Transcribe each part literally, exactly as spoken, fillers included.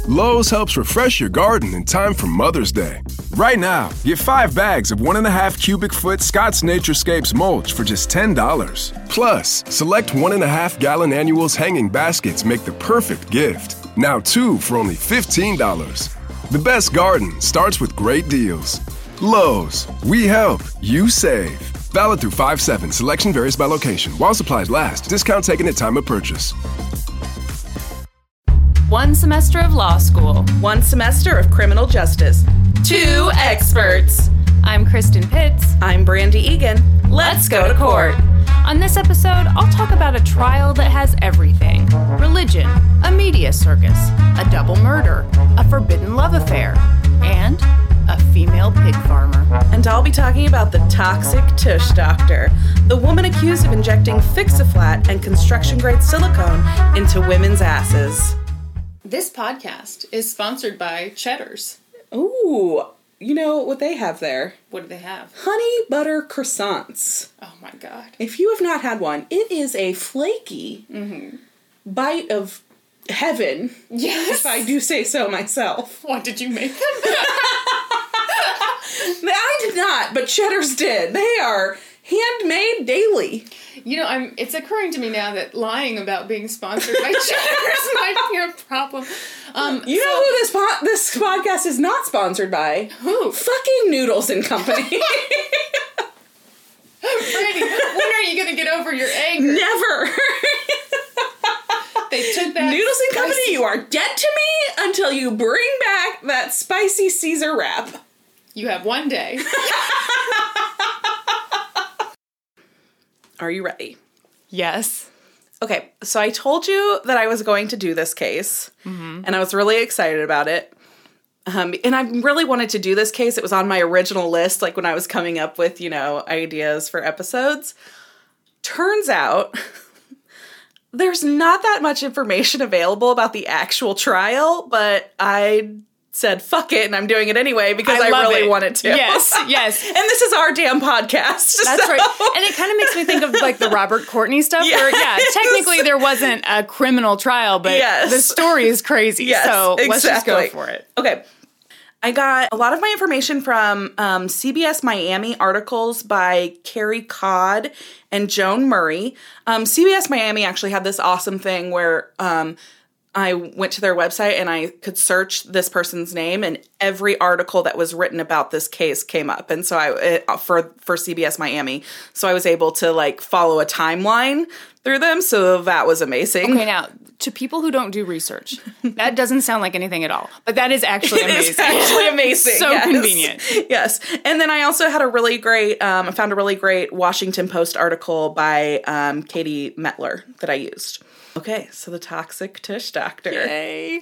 Lowe's helps refresh your garden in time for Mother's Day. Right now, get five bags of one and a half cubic foot Scott's Naturescapes mulch for just ten dollars. Plus, select one and a half gallon annuals hanging baskets make the perfect gift. Now two for only fifteen dollars. The best garden starts with great deals. Lowe's, we help, you save. Valid through five seven. Selection varies by location. While supplies last. Discount taken at time of purchase. One semester of law school. One semester of criminal justice. Two experts. I'm Kristen Pitts. I'm Brandy Egan. Let's go to court. On this episode, I'll talk about a trial that has everything. Religion, a media circus, a double murder, a forbidden love affair, and a female pig farmer. And I'll be talking about the toxic tush doctor, the woman accused of injecting Fix-A-Flat and construction-grade silicone into women's asses. This podcast is sponsored by Cheddar's. Ooh, you know what they have there? What do they have? Honey butter croissants. Oh my God. If you have not had one, it is a flaky Mm-hmm. bite of heaven. Yes. If I do say so myself. What, did you make them? I did not, but Cheddar's did. They are handmade daily. You know, I'm. It's occurring to me now that lying about being sponsored by Cheddar's might be a problem. Um, you so, know who this po- this podcast is not sponsored by? Who? Fucking Noodles and Company. Brandy, when are you going to get over your anger? Never. They took that Noodles and spicy- Company, you are dead to me until you bring back that spicy Caesar wrap. You have one day. Are you ready? Yes. Okay, so I told you that I was going to do this case, mm-hmm. and I was really excited about it. Um, and I really wanted to do this case. It was on my original list, like when I was coming up with, you know, ideas for episodes. Turns out there's not that much information available about the actual trial, but I said, fuck it, and I'm doing it anyway because I, I really it. wanted to. Yes, yes. And this is our damn podcast. That's so. right. And it kind of makes me think of, like, the Robert Courtney stuff yes. where, yeah, technically there wasn't a criminal trial, but yes. the story is crazy. Yes, so exactly. let's just go for it. Okay. I got a lot of my information from um, C B S Miami articles by Carrie Codd and Joan Murray. Um, C B S Miami actually had this awesome thing where um, I went to their website and I could search this person's name, and every article that was written about this case came up. And so I it, for for C B S Miami, so I was able to like follow a timeline through them. So that was amazing. Okay, now to people who don't do research, that doesn't sound like anything at all, but that is actually amazing. It's actually amazing. So yes. convenient. Yes. And then I also had a really great, um, I found a really great Washington Post article by um, Katie Metler that I used. Okay, so the toxic tush doctor. Yay.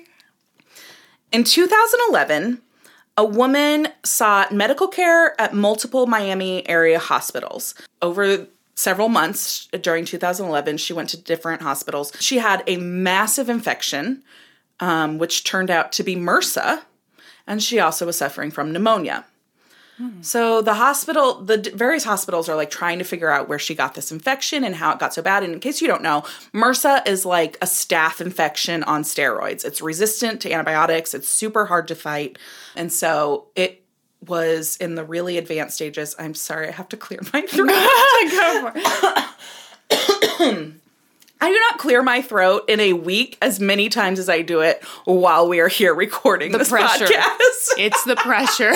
In two thousand eleven, a woman sought medical care at multiple Miami area hospitals. Over several months during two thousand eleven, she went to different hospitals. She had a massive infection, um, which turned out to be MRSA, and she also was suffering from pneumonia. Hmm. So the hospital, the d- various hospitals are like trying to figure out where she got this infection and how it got so bad. And in case you don't know, MRSA is like a staph infection on steroids. It's resistant to antibiotics. It's super hard to fight. And so it was in the really advanced stages. I'm sorry, I have to clear my throat. Go for it. I do not clear my throat in a week as many times as I do it while we are here recording the this pressure. podcast. It's the pressure.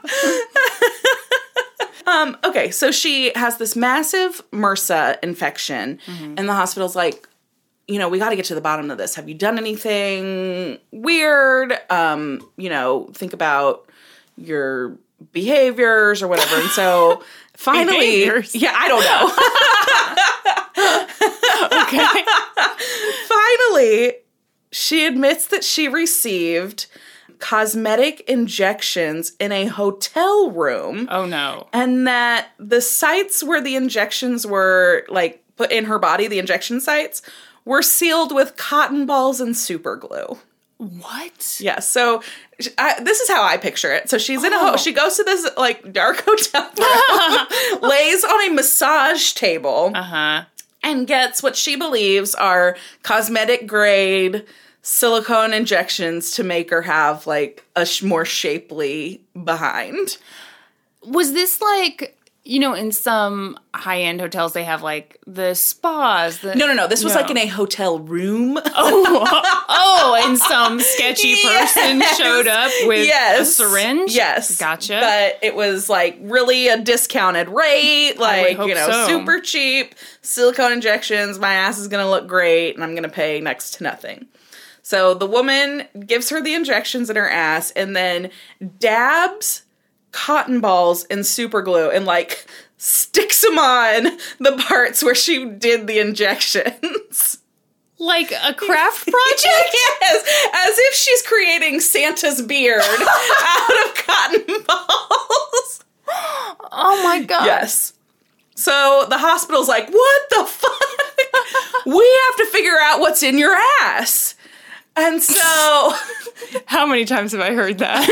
um, okay, so she has this massive MRSA infection, mm-hmm. and the hospital's like, you know, we got to get to the bottom of this. Have you done anything weird? Um, you know, think about your behaviors or whatever. And so finally, behaviors? yeah, I don't know. Okay. Finally, she admits that she received cosmetic injections in a hotel room. Oh, no. And that the sites where the injections were, like, put in her body, the injection sites, were sealed with cotton balls and super glue. What? Yeah, so I, this is how I picture it. So she's in a, ho- she goes to this, like, dark hotel room, lays on a massage table. Uh-huh. And gets what she believes are cosmetic grade silicone injections to make her have, like, a sh- more shapely behind. Was this like... You know, in some high-end hotels, they have, like, the spas. The, No, no, no. This was, no. like, in a hotel room. Oh, oh, and some sketchy person Yes. showed up with yes. a syringe? Yes. Gotcha. But it was, like, really a discounted rate. Like, hope you know, so. super cheap. Silicone injections. My ass is going to look great, and I'm going to pay next to nothing. So the woman gives her the injections in her ass and then dabs cotton balls in super glue and, like, sticks them on the parts where she did the injections. Like a craft project? Yes, as if she's creating Santa's beard out of cotton balls. Oh my god. Yes. So the hospital's like, what the fuck? We have to figure out what's in your ass. And so... How many times have I heard that?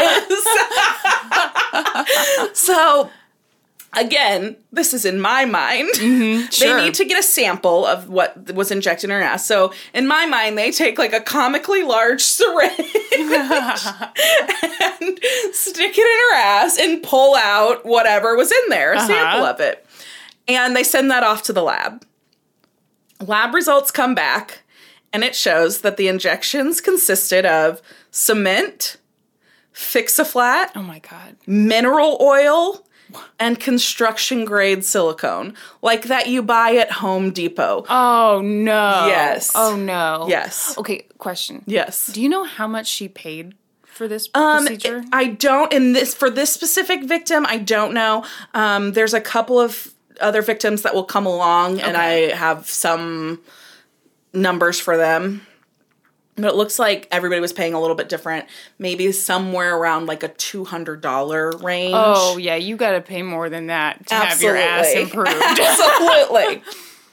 Yes. So, again, this is in my mind. Mm-hmm, sure. They need to get a sample of what was injected in her ass. So, in my mind, they take, like, a comically large syringe and stick it in her ass and pull out whatever was in there, a Uh-huh. sample of it. And they send that off to the lab. Lab results come back. And it shows that the injections consisted of cement, Fix-A-Flat, Oh my god. mineral oil, and construction-grade silicone, like that you buy at Home Depot. Oh no. Yes. Oh no. Yes. Okay, question. Yes. Do you know how much she paid for this Um, procedure? I don't, in this, for this specific victim, I don't know. Um, there's a couple of other victims that will come along, and Okay. I have some numbers for them. But it looks like everybody was paying a little bit different. Maybe somewhere around like a two hundred dollars range. Oh, yeah, you gotta pay more than that to Absolutely. have your ass improved. Absolutely.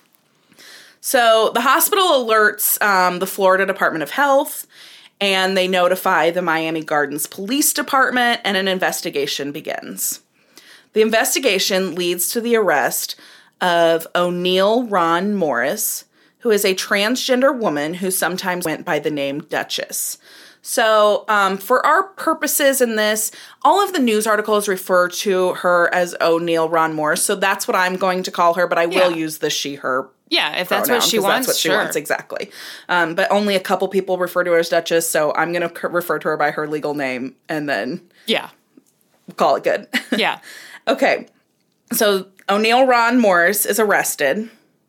So the hospital alerts um, the Florida Department of Health, and they notify the Miami Gardens Police Department, and an investigation begins. The investigation leads to the arrest of O'Neill Ron Morris, who is a transgender woman who sometimes went by the name Duchess. So, um, for our purposes in this, all of the news articles refer to her as O'Neill Ron Morris, so that's what I'm going to call her, but I will Yeah. use the she, her Yeah, if that's pronoun, what she 'cause wants, That's what she sure. wants, exactly. Um, but only a couple people refer to her as Duchess, so I'm going to refer to her by her legal name, and then Yeah. call it good. Yeah. Okay, so O'Neill Ron Morris is arrested.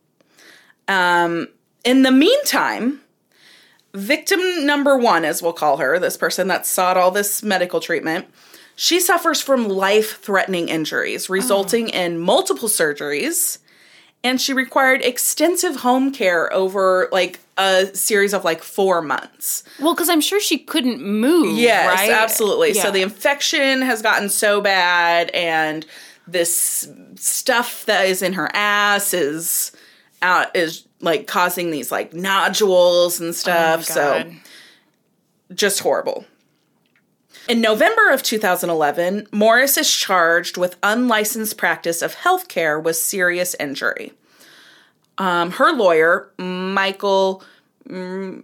Um, in the meantime, victim number one, as we'll call her, this person that sought all this medical treatment, she suffers from life-threatening injuries, resulting Oh. in multiple surgeries, and she required extensive home care over, like, a series of, like, four months. Well, because I'm sure she couldn't move, Yes, right? absolutely. Yeah. So the infection has gotten so bad, and this stuff that is in her ass is out is like causing these like nodules and stuff. Oh, so God. just horrible. In November of two thousand eleven, Morris is charged with unlicensed practice of healthcare with serious injury. Um, her lawyer, Michael mm,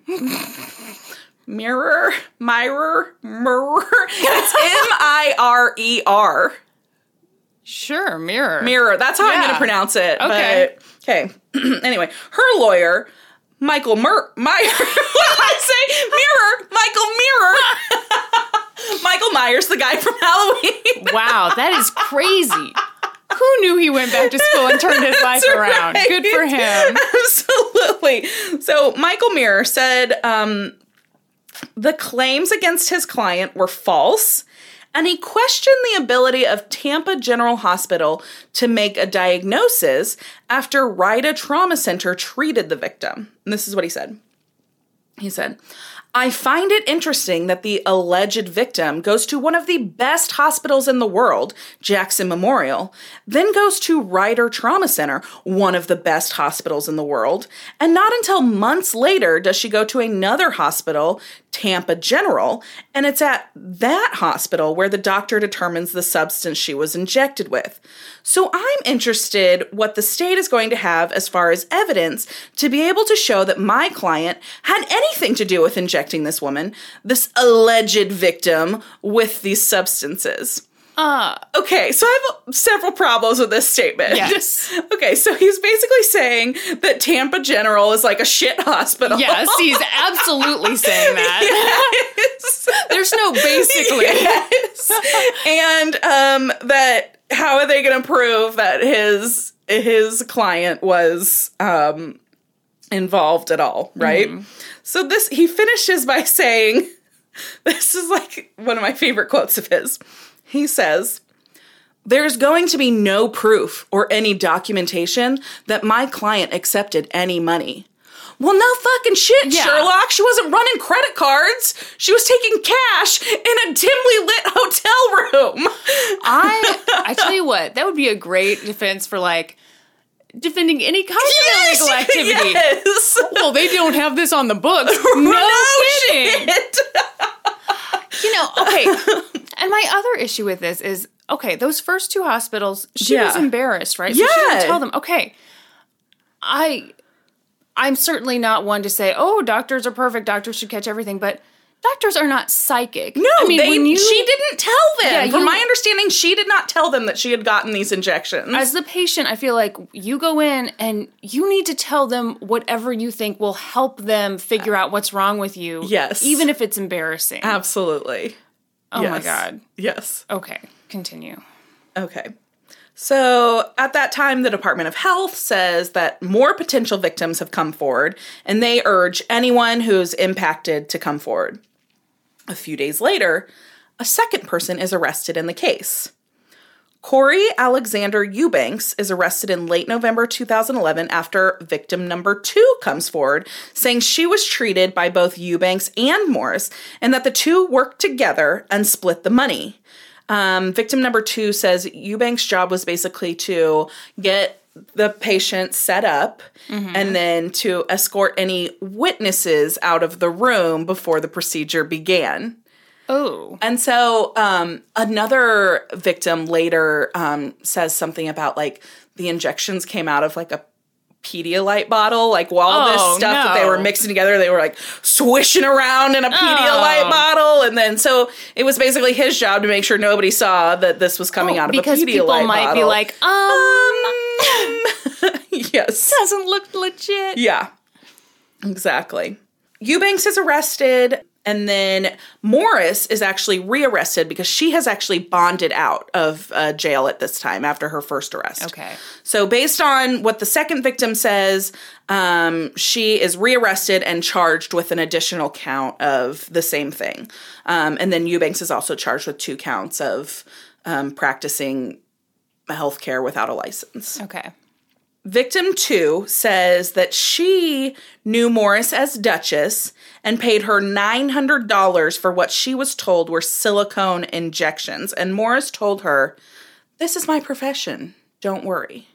Mirror, Mirror, Mirror. It's M I R E R. Sure, mirror. Mirror. That's how I'm Yeah. going to pronounce it. Okay. But, okay. Anyway, her lawyer, Michael Mur- Meyer. What did I say? Mirror. Michael Mirror. Michael Myers, the guy from Halloween. Wow, that is crazy. Who knew he went back to school and turned his life That's around? right. Good for him. Absolutely. So Michael Mirror said um, the claims against his client were false, and he questioned the ability of Tampa General Hospital to make a diagnosis after Ryder Trauma Center treated the victim. And this is what he said. He said, I find it interesting that the alleged victim goes to one of the best hospitals in the world, Jackson Memorial, then goes to Ryder Trauma Center, one of the best hospitals in the world, and not until months later does she go to another hospital, Tampa General, and it's at that hospital where the doctor determines the substance she was injected with. So I'm interested what the state is going to have as far as evidence to be able to show that my client had any anything to do with injecting this woman, this alleged victim, with these substances. Uh, okay, so I have several problems with this statement. Yes. Okay, so he's basically saying that Tampa General is like a shit hospital. Yes, he's absolutely saying that. Yes. There's no basically. Yes. And um, that how are they going to prove that his his client was um, involved at all, right? Mm-hmm. So this he finishes by saying, this is like one of my favorite quotes of his. He says, "There's going to be no proof or any documentation that my client accepted any money." Well, no fucking shit, yeah. Sherlock. She wasn't running credit cards. She was taking cash in a dimly lit hotel room. I, I tell you what, that would be a great defense for, like, defending any kind yes, of illegal activity. Yes. Well, they don't have this on the books. No, no kidding. Shit. You know, okay. And my other issue with this is, okay, those first two hospitals, she yeah. was embarrassed, right? So yeah. she didn't tell them, okay, I, I'm certainly not one to say, oh, doctors are perfect, doctors should catch everything, but doctors are not psychic. No, I mean, they, when you, she didn't tell them. Yeah, From you, my understanding, she did not tell them that she had gotten these injections. As the patient, I feel like you go in and you need to tell them whatever you think will help them figure out what's wrong with you. Yes. Even if it's embarrassing. Absolutely. Oh yes. my God. Yes. Okay, continue. Okay. So at that time, the Department of Health says that more potential victims have come forward, and they urge anyone who's impacted to come forward. A few days later, a second person is arrested in the case. Corey Alexander Eubanks is arrested in late November two thousand eleven after victim number two comes forward, saying she was treated by both Eubanks and Morris, and that the two worked together and split the money. Um, victim number two says Eubanks' job was basically to get the patient set up mm-hmm. and then to escort any witnesses out of the room before the procedure began. Oh. And so um, another victim later um, says something about, like, the injections came out of, like, a Pedialyte bottle. Like, while all oh, this stuff no. that they were mixing together, they were, like, swishing around in a Pedialyte oh. bottle. And then, so it was basically his job to make sure nobody saw that this was coming oh, out of a Pedialyte bottle. Because people might be like, um... um yes. Doesn't look legit. Yeah. Exactly. Eubanks is arrested. And then Morris is actually rearrested because she has actually bonded out of uh, jail at this time after her first arrest. Okay. So based on what the second victim says, um, she is rearrested and charged with an additional count of the same thing. Um, and then Eubanks is also charged with two counts of um, practicing healthcare without a license. Okay. Victim two says that she knew Morris as Duchess and paid her nine hundred dollars for what she was told were silicone injections. And Morris told her, "This is my profession. Don't worry."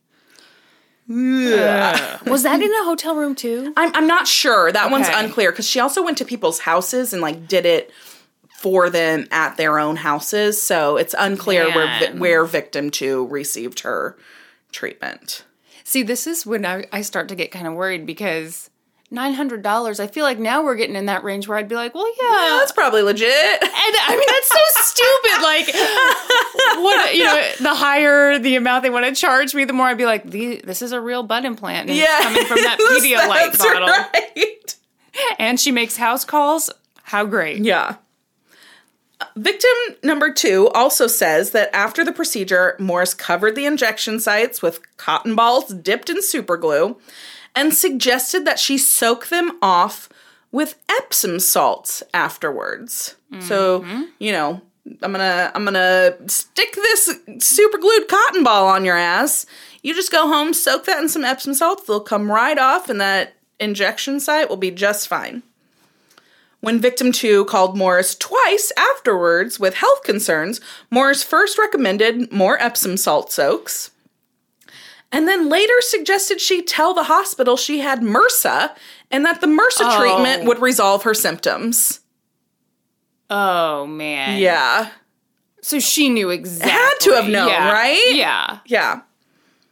Uh, was that in a hotel room too? I'm, I'm not sure. That okay. one's unclear because she also went to people's houses and, like, did it for them at their own houses. So it's unclear where, where victim two received her treatment. See, this is when I, I start to get kind of worried because nine hundred dollars, I feel like now we're getting in that range where I'd be like, well, yeah. yeah that's probably legit. And I mean, that's so stupid. Like, what, you know, the higher the amount they want to charge me, the more I'd be like, this is a real butt implant. And yes, it's coming from that Pedialyte bottle. Right. And she makes house calls. How great. Yeah. Victim number two also says that after the procedure, Morris covered the injection sites with cotton balls dipped in super glue and suggested that she soak them off with Epsom salts afterwards. Mm-hmm. So, you know, I'm gonna I'm gonna stick this super glued cotton ball on your ass. You just go home, soak that in some Epsom salts. They'll come right off, and that injection site will be just fine. When victim two called Morris twice afterwards with health concerns, Morris first recommended more Epsom salt soaks, and then later suggested she tell the hospital she had MRSA and that the MRSA oh. treatment would resolve her symptoms. Oh, man. Yeah. So she knew exactly. Had to have known, yeah. right? Yeah. Yeah.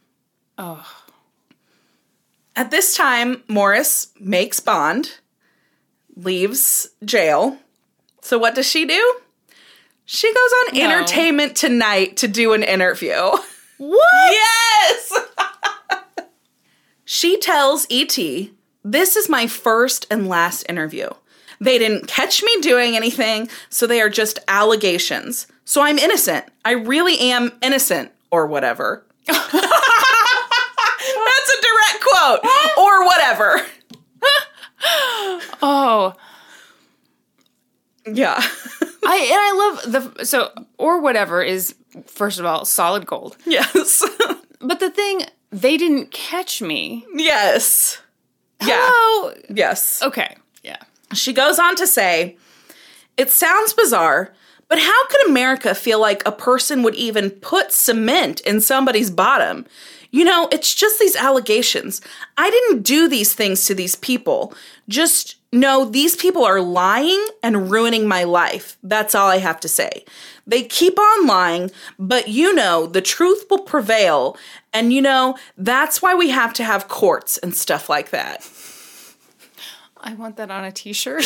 Oh. At this time, Morris makes bond, leaves jail. So what does she do? She goes on No. Entertainment Tonight to do an interview. What? Yes! She tells E T, "This is my first and last interview. They didn't catch me doing anything, so they are just allegations. So I'm innocent. I really am innocent," or whatever. That's a direct quote. Or whatever. Oh. Yeah. I and I love the so or whatever is first of all solid gold. Yes. But the thing, they didn't catch me. Yes. Yeah. Hello? Yes. Okay. Yeah. She goes on to say, "It sounds bizarre, but how could America feel like a person would even put cement in somebody's bottom? You know, it's just these allegations. I didn't do these things to these people. Just know these people are lying and ruining my life. That's all I have to say. They keep on lying, but you know, the truth will prevail. And you know, that's why we have to have courts and stuff like that." I want that on a t-shirt.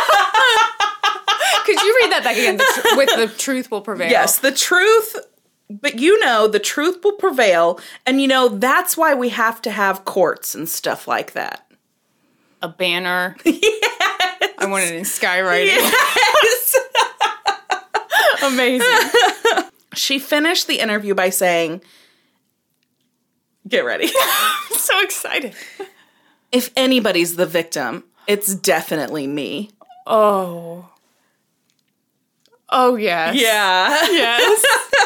Could you read that back again? The tr- with the truth will prevail. Yes, the truth, but you know, the truth will prevail. And you know, that's why we have to have courts and stuff like that. A banner. Yes. I want it in skywriting. Yes. Amazing. She finished the interview by saying, get ready. I'm so excited. "If anybody's the victim, it's definitely me." Oh. Oh, yes. Yeah. Yes.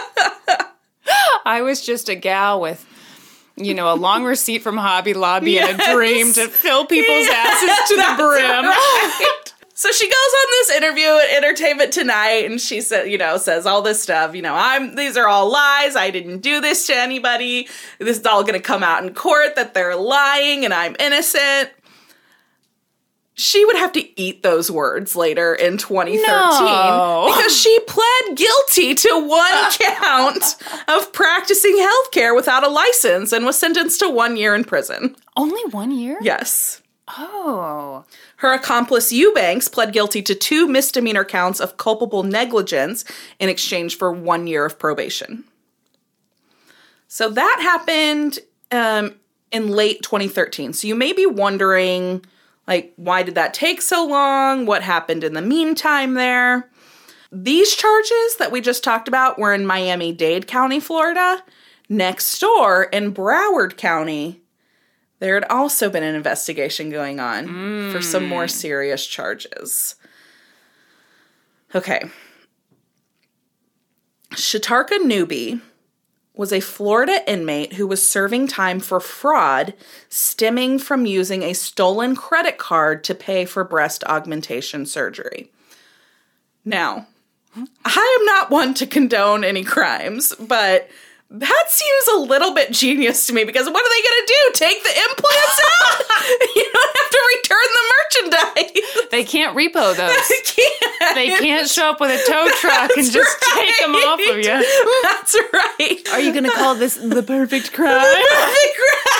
I was just a gal with, you know, a long receipt from Hobby Lobby Yes. and a dream to fill people's asses to the That's brim. right. So she goes on this interview at Entertainment Tonight, and she said, you know, says all this stuff. You know, I'm these are all lies. I didn't do this to anybody. This is all going to come out in court that they're lying, and I'm innocent. She would have to eat those words later in twenty thirteen No. because she pled guilty to one count of practicing healthcare without a license and was sentenced to one year in prison. Only one year? Yes. Oh. Her accomplice Eubanks pled guilty to two misdemeanor counts of culpable negligence in exchange for one year of probation. So that happened um, in late twenty thirteen. So you may be wondering, like, why did that take so long? What happened in the meantime there? These charges that we just talked about were in Miami-Dade County, Florida. Next door in Broward County, there had also been an investigation going on mm. for some more serious charges. Okay. Shatarka Newby was a Florida inmate who was serving time for fraud stemming from using a stolen credit card to pay for breast augmentation surgery. Now, I am not one to condone any crimes, but that seems a little bit genius to me, because what are they going to do? Take the implants out? You don't have to return the merchandise. They can't repo those. They can't. They can't show up with a tow truck and That's just right. take them off of you. That's right. Are you going to call this the perfect crime? The perfect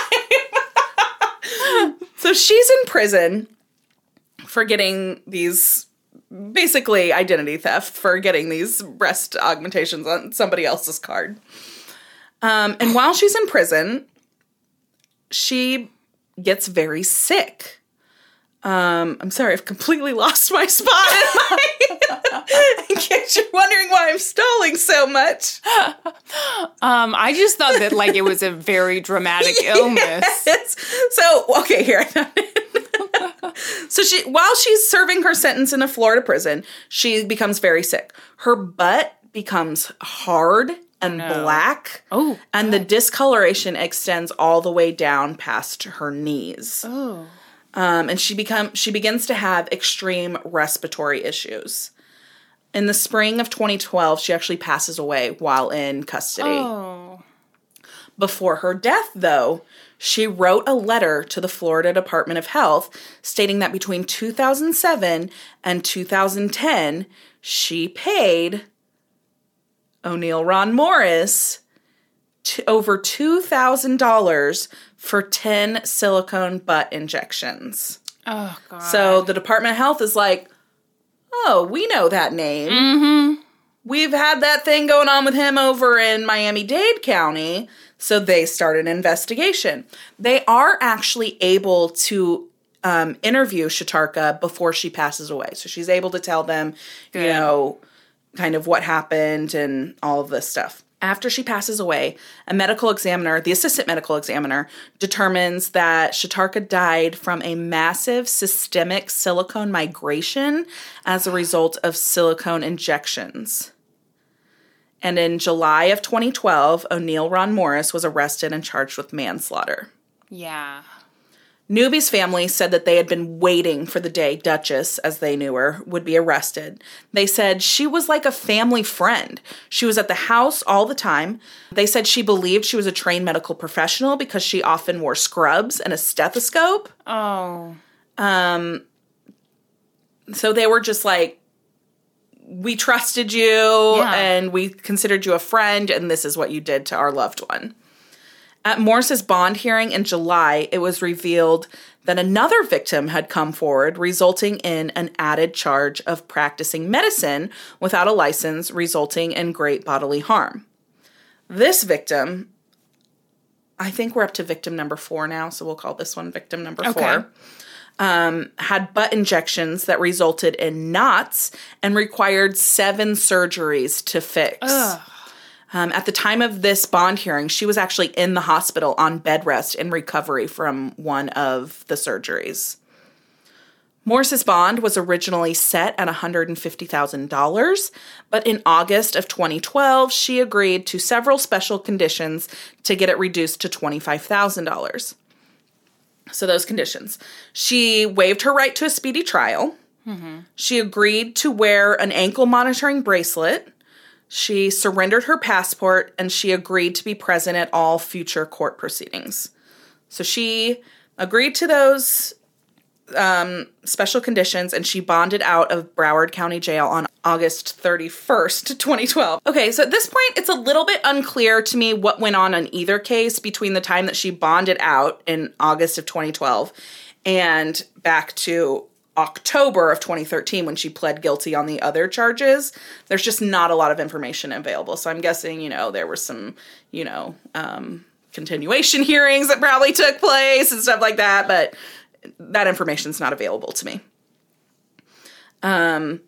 crime. So she's in prison for getting these, basically identity theft, for getting these breast augmentations on somebody else's card. Um, and while she's in prison, she gets very sick. Um, I'm sorry, I've completely lost my spot. In, my in case you're wondering why I'm stalling so much. Um, I just thought that, like, it was a very dramatic illness. Yes. So, okay, here I found it. So she, while she's serving her sentence in a Florida prison, she becomes very sick. Her butt becomes hard and no. black. Oh, and God. The discoloration extends all the way down past her knees. Oh. Um, and she become she begins to have extreme respiratory issues. In the spring of twenty twelve, she actually passes away while in custody. Oh. Before her death, though, she wrote a letter to the Florida Department of Health stating that between two thousand seven and two thousand ten, she paid O'Neill Ron Morris to over two thousand dollars for ten silicone butt injections. Oh, God. So the Department of Health is like, oh, we know that name. Mm-hmm. We've had that thing going on with him over in Miami-Dade County. So they start an investigation. They are actually able to um, interview Shatarka before she passes away. So she's able to tell them, Good. you know, kind of what happened and all of this stuff. After she passes away, a medical examiner, the assistant medical examiner, determines that Shatarka died from a massive systemic silicone migration as a result of silicone injections. And in July of twenty twelve, O'Neill Ron Morris was arrested and charged with manslaughter. Yeah. Newby's family said that they had been waiting for the day Duchess, as they knew her, would be arrested. They said she was like a family friend. She was at the house all the time. They said she believed she was a trained medical professional because she often wore scrubs and a stethoscope. Oh. Um. So they were just like, we trusted you, yeah. and we considered you a friend, and this is what you did to our loved one. At Morris's bond hearing in July, it was revealed that another victim had come forward, resulting in an added charge of practicing medicine without a license, resulting in great bodily harm. This victim, I think we're up to victim number four now, so we'll call this one victim number okay. four, um, had butt injections that resulted in knots and required seven surgeries to fix. Ugh. Um, at the time of this bond hearing, she was actually in the hospital on bed rest in recovery from one of the surgeries. Morris's bond was originally set at one hundred fifty thousand dollars, but in August of twenty twelve, she agreed to several special conditions to get it reduced to twenty-five thousand dollars. So those conditions. She waived her right to a speedy trial. Mm-hmm. She agreed to wear an ankle monitoring bracelet. She surrendered her passport, and she agreed to be present at all future court proceedings. So she agreed to those um, special conditions, and she bonded out of Broward County Jail on August thirty-first, twenty twelve. Okay, so at this point, it's a little bit unclear to me what went on in either case between the time that she bonded out in August of twenty twelve and back to October of twenty thirteen when she pled guilty on the other charges. There's just not a lot of information available. So I'm guessing, you know, there were some, you know, um, continuation hearings that probably took place and stuff like that, but that information's not available to me. Um,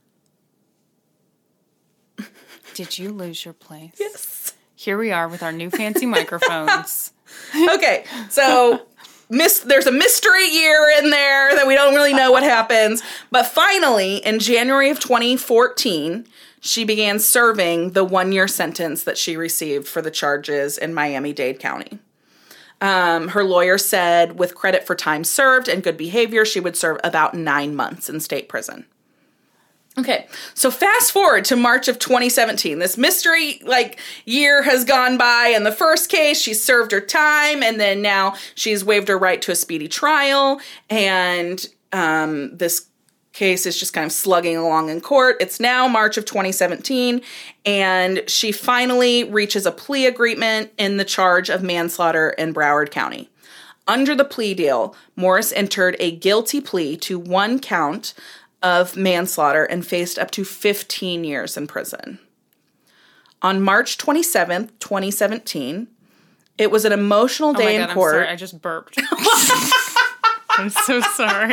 Did you lose your place? Yes. Here we are with our new fancy microphones. Okay, so Miss, there's a mystery year in there that we don't really know what happens. But finally, in January of twenty fourteen, she began serving the one-year sentence that she received for the charges in Miami-Dade County. Um, her lawyer said with credit for time served and good behavior, she would serve about nine months in state prison. Okay, so fast forward to March of twenty seventeen. This mystery, like, year has gone by. In the first case, she served her time, and then now she's waived her right to a speedy trial, and um, this case is just kind of slugging along in court. It's now March of twenty seventeen, and she finally reaches a plea agreement in the charge of manslaughter in Broward County. Under the plea deal, Morris entered a guilty plea to one count of manslaughter and faced up to fifteen years in prison. On March twenty-seventh, twenty seventeen, it was an emotional day oh my God, in court. I'm sorry, I just burped. I'm so sorry.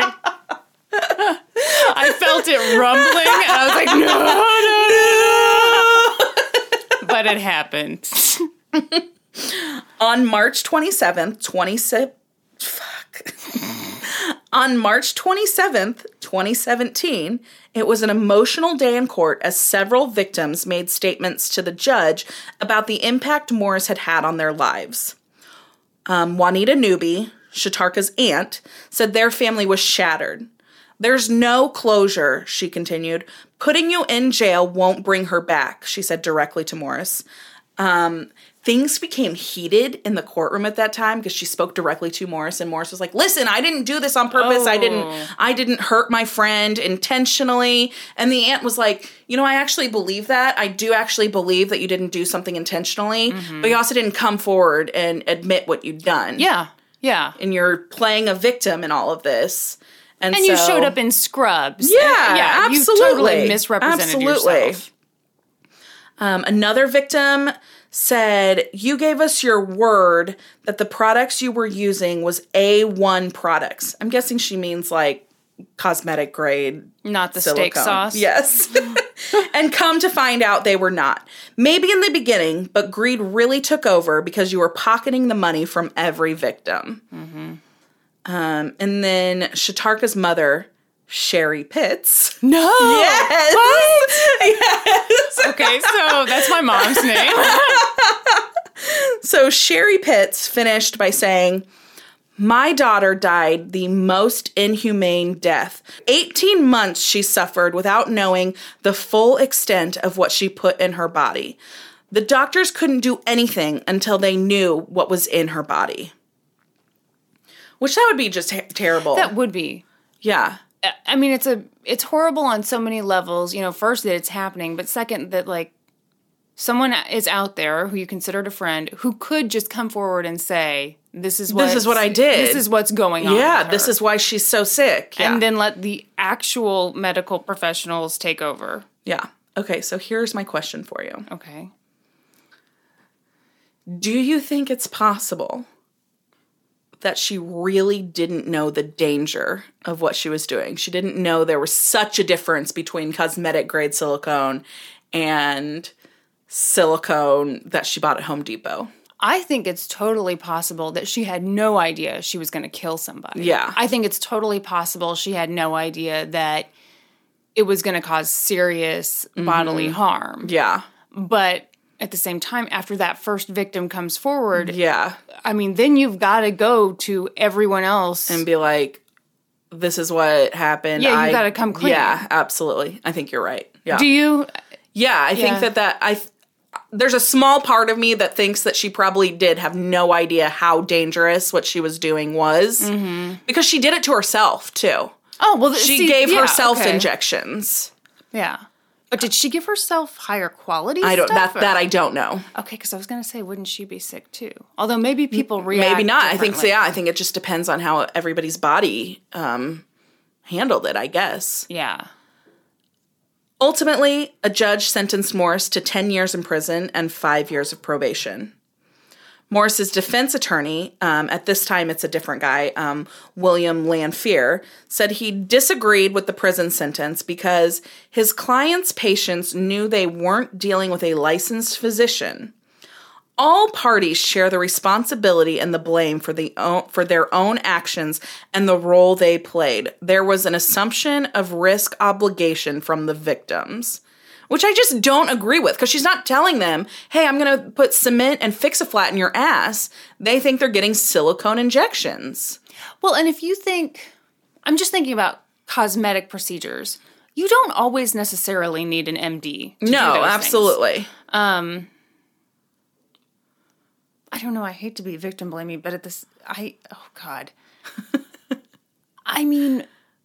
I felt it rumbling, and I was like, no, no, no. But it happened. On March twenty-seventh, twenty Fuck. On March twenty-seventh, twenty seventeen, it was an emotional day in court as several victims made statements to the judge about the impact Morris had had on their lives. Um, Juanita Newby, Shatarka's aunt, said their family was shattered. There's no closure, she continued. Putting you in jail won't bring her back, she said directly to Morris. Um, things became heated in the courtroom at that time because she spoke directly to Morris, and Morris was like, listen, I didn't do this on purpose. Oh. I didn't, I didn't hurt my friend intentionally. And the aunt was like, you know, I actually believe that. I do actually believe that you didn't do something intentionally, mm-hmm. but you also didn't come forward and admit what you'd done. Yeah. Yeah. And you're playing a victim in all of this. And, and so, you showed up in scrubs. Yeah, yeah, absolutely. You totally misrepresented absolutely. yourself. Um, another victim said, you gave us your word that the products you were using was A one products. I'm guessing she means like cosmetic grade. Not the silicone. steak sauce? Yes. And come to find out they were not. Maybe in the beginning, but greed really took over because you were pocketing the money from every victim. Mm-hmm. Um, and then Shatarka's mother, Sherry Pitts. No. Yes. What? Yes. Okay, so that's my mom's name. So Sherry Pitts finished by saying, my daughter died the most inhumane death. eighteen months she suffered without knowing the full extent of what she put in her body. The doctors couldn't do anything until they knew what was in her body. Which that would be just ter- terrible. That would be. Yeah. I mean, it's a it's horrible on so many levels. You know, first that it's happening, but second that like someone is out there who you considered a friend who could just come forward and say, "This is what This is what I did. This is what's going on." Yeah, with this her." is why she's so sick. Yeah. And then let the actual medical professionals take over. Yeah. Okay, so here's my question for you. Okay. Do you think it's possible that she really didn't know the danger of what she was doing? She didn't know there was such a difference between cosmetic grade silicone and silicone that she bought at Home Depot. I think it's totally possible that she had no idea she was going to kill somebody. Yeah. I think it's totally possible she had no idea that it was going to cause serious mm-hmm. bodily harm. Yeah. But at the same time, after that first victim comes forward, yeah, I mean, then you've got to go to everyone else and be like, this is what happened. Yeah, I, you've got to come clean. Yeah, absolutely. I think you're right. Yeah. Do you? Yeah, I yeah. think that that I. There's a small part of me that thinks that she probably did have no idea how dangerous what she was doing was, mm-hmm. because she did it to herself too. Oh well, she see, gave yeah, herself okay. injections. Yeah. But did she give herself higher quality I don't stuff? that or? that I don't know. Okay, because I was going to say, wouldn't she be sick too? Although maybe people react Maybe not. I think so, differently. yeah. I think it just depends on how everybody's body um, handled it, I guess. Yeah. Ultimately, a judge sentenced Morris to ten years in prison and five years of probation. Morris's defense attorney, um, at this time it's a different guy, um, William Lanphier, said he disagreed with the prison sentence because his client's patients knew they weren't dealing with a licensed physician. All parties share the responsibility and the blame for the own, for their own actions and the role they played. There was an assumption of risk obligation from the victims, which I just don't agree with, because she's not telling them, hey, I'm going to put cement and Fix-A-Flat in your ass. They think they're getting silicone injections. Well, and if you think, I'm just thinking about cosmetic procedures, you don't always necessarily need an M D to do No, those absolutely. things. Um, I don't know, I hate to be victim blaming, but at this, I, oh God. I mean,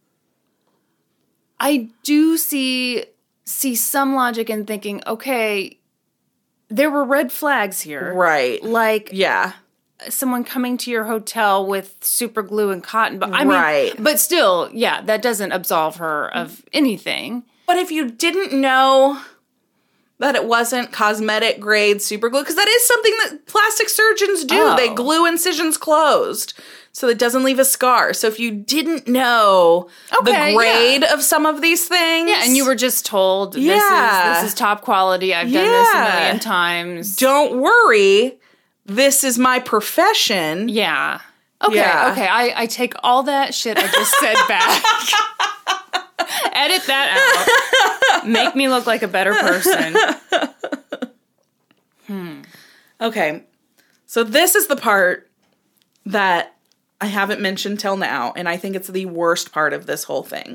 I do see... see some logic in thinking, okay, there were red flags here. Right. Like yeah. someone coming to your hotel with super glue and cotton. But I mean, right. But still, yeah, that doesn't absolve her of anything. But if you didn't know that it wasn't cosmetic grade super glue, because that is something that plastic surgeons do. Oh. They glue incisions closed so it doesn't leave a scar. So if you didn't know Okay, the grade yeah. of some of these things. Yeah, and you were just told, this, Yeah. is, this is top quality. I've done this a Yeah. million times. Don't worry. This is my profession. Yeah. Okay, Yeah. okay. I, I take all that shit I just said back. Edit that out. Make me look like a better person. Hmm. Okay. So this is the part that I haven't mentioned till now, and I think it's the worst part of this whole thing.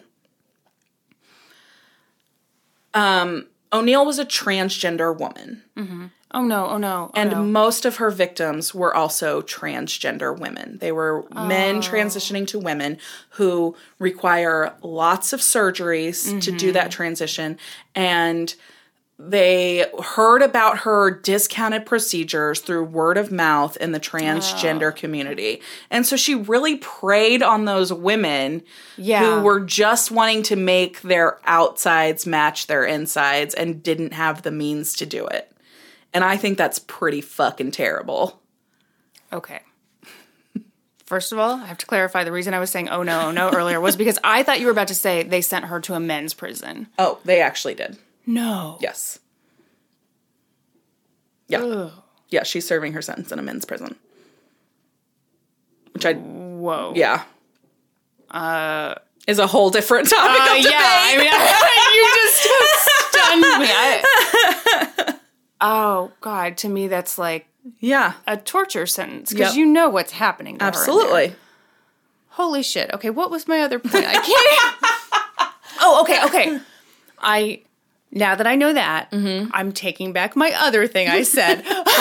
Um, O'Neill was a transgender woman. Mm-hmm. Oh, no. Oh, no. Oh, and no. most of her victims were also transgender women. They were oh. men transitioning to women who require lots of surgeries mm-hmm. to do that transition. And they heard about her discounted procedures through word of mouth in the transgender oh. community. And so she really preyed on those women yeah. who were just wanting to make their outsides match their insides and didn't have the means to do it. And I think that's pretty fucking terrible. Okay. First of all, I have to clarify the reason I was saying oh no, oh no earlier was because I thought you were about to say they sent her to a men's prison. Oh, they actually did. No. Yes. Yeah. Ugh. Yeah, she's serving her sentence in a men's prison. Which I... Whoa. Yeah. Uh... Is a whole different topic uh, of debate. Yeah, I mean, I, you just stunned me. I, oh, God, to me that's like... Yeah. A torture sentence, because yep. you know what's happening to Absolutely. her. Holy shit. Okay, what was my other point? I can't... oh, okay, okay. I... Now that I know that, mm-hmm. I'm taking back my other thing I said.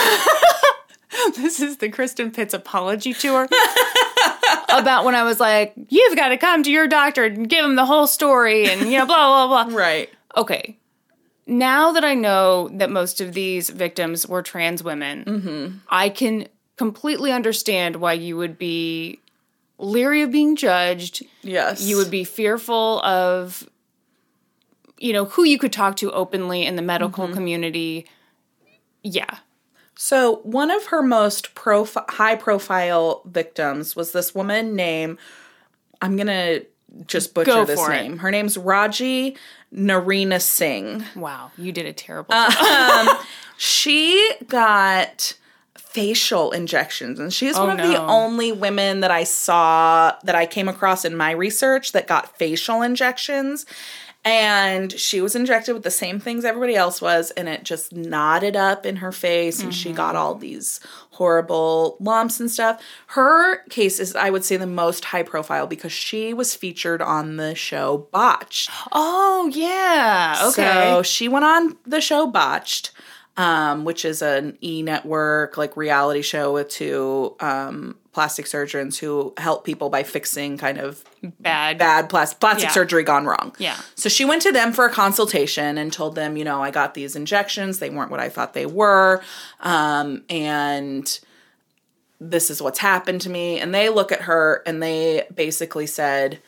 This is the Kristen Pitts apology tour. About when I was like, you've got to come to your doctor and give him the whole story and, you know, blah, blah, blah. Right. Okay. Now that I know that most of these victims were trans women, mm-hmm. I can completely understand why you would be leery of being judged. Yes. You would be fearful of... you know, who you could talk to openly in the medical mm-hmm. community. Yeah. So one of her most profi- high-profile victims was this woman named, I'm going to just butcher Go this for name. It. Her name's Raji Narina Singh. Wow, you did a terrible job. Um, she got facial injections, and she's oh, one of no. the only women that I saw, that I came across in my research that got facial injections. And she was injected with the same things everybody else was, and it just knotted up in her face, and mm-hmm. she got all these horrible lumps and stuff. Her case is, I would say, the most high profile because she was featured on the show Botched. Oh, yeah. Okay. So she went on the show Botched, um, which is an E-network, like, reality show with two um, plastic surgeons who help people by fixing kind of bad bad plas- plastic yeah. surgery gone wrong. Yeah. So she went to them for a consultation and told them, you know, I got these injections. They weren't what I thought they were. Um, and this is what's happened to me. And they look at her and they basically said,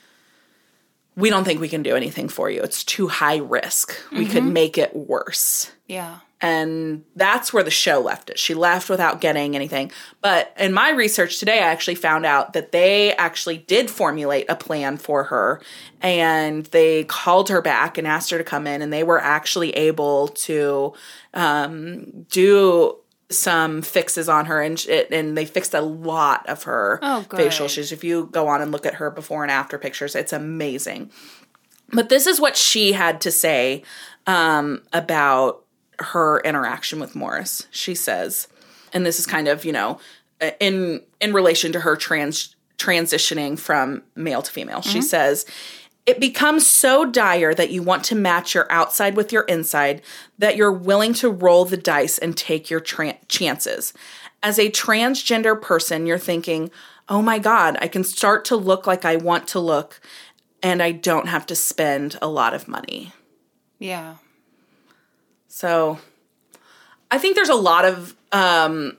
we don't think we can do anything for you. It's too high risk. Mm-hmm. We could make it worse. Yeah. And that's where the show left it. She left without getting anything. But in my research today, I actually found out that they actually did formulate a plan for her. And they called her back and asked her to come in. And they were actually able to um, do some fixes on her. And it, and they fixed a lot of her oh, facial issues. If you go on and look at her before and after pictures, it's amazing. But this is what she had to say um, about her interaction with Morris. She says, and this is kind of, you know, in in relation to her trans transitioning from male to female. Mm-hmm. She says, it becomes so dire that you want to match your outside with your inside that you're willing to roll the dice and take your tra- chances. As a transgender person, you're thinking, oh my God, I can start to look like I want to look and I don't have to spend a lot of money. Yeah. So I think there's a lot of, um,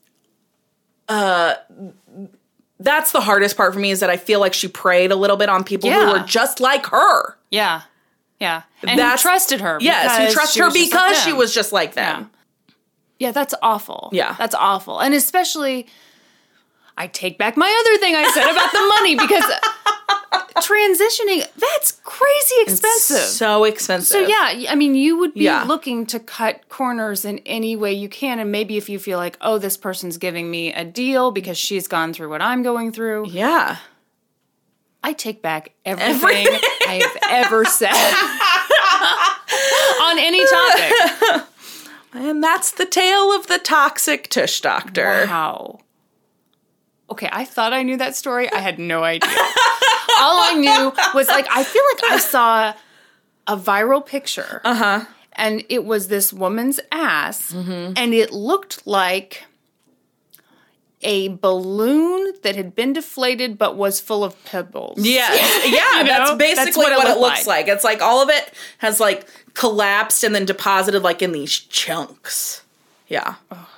uh, that's the hardest part for me is that I feel like she preyed a little bit on people yeah. who were just like her. Yeah. Yeah. And that's, who trusted her. Yes, who trusted her because like she was just like them. Yeah. yeah, that's awful. Yeah. That's awful. And especially, I take back my other thing I said about the money because transitioning, that's crazy expensive. It's so expensive. So yeah, I mean, you would be yeah. looking to cut corners in any way you can. And maybe if you feel like, oh, this person's giving me a deal because she's gone through what I'm going through. Yeah. I take back everything, everything. I have ever said on any topic. And that's the tale of the toxic tush doctor. Wow. Okay, I thought I knew that story. I had no idea. All I knew was, like, I feel like I saw a viral picture. Uh-huh. And it was this woman's ass. Mm-hmm. And it looked like a balloon that had been deflated but was full of pebbles. Yeah, yeah, You know? that's basically That's what what, it it, looked looks like. like. It's like all of it has like collapsed and then deposited like in these chunks. Yeah.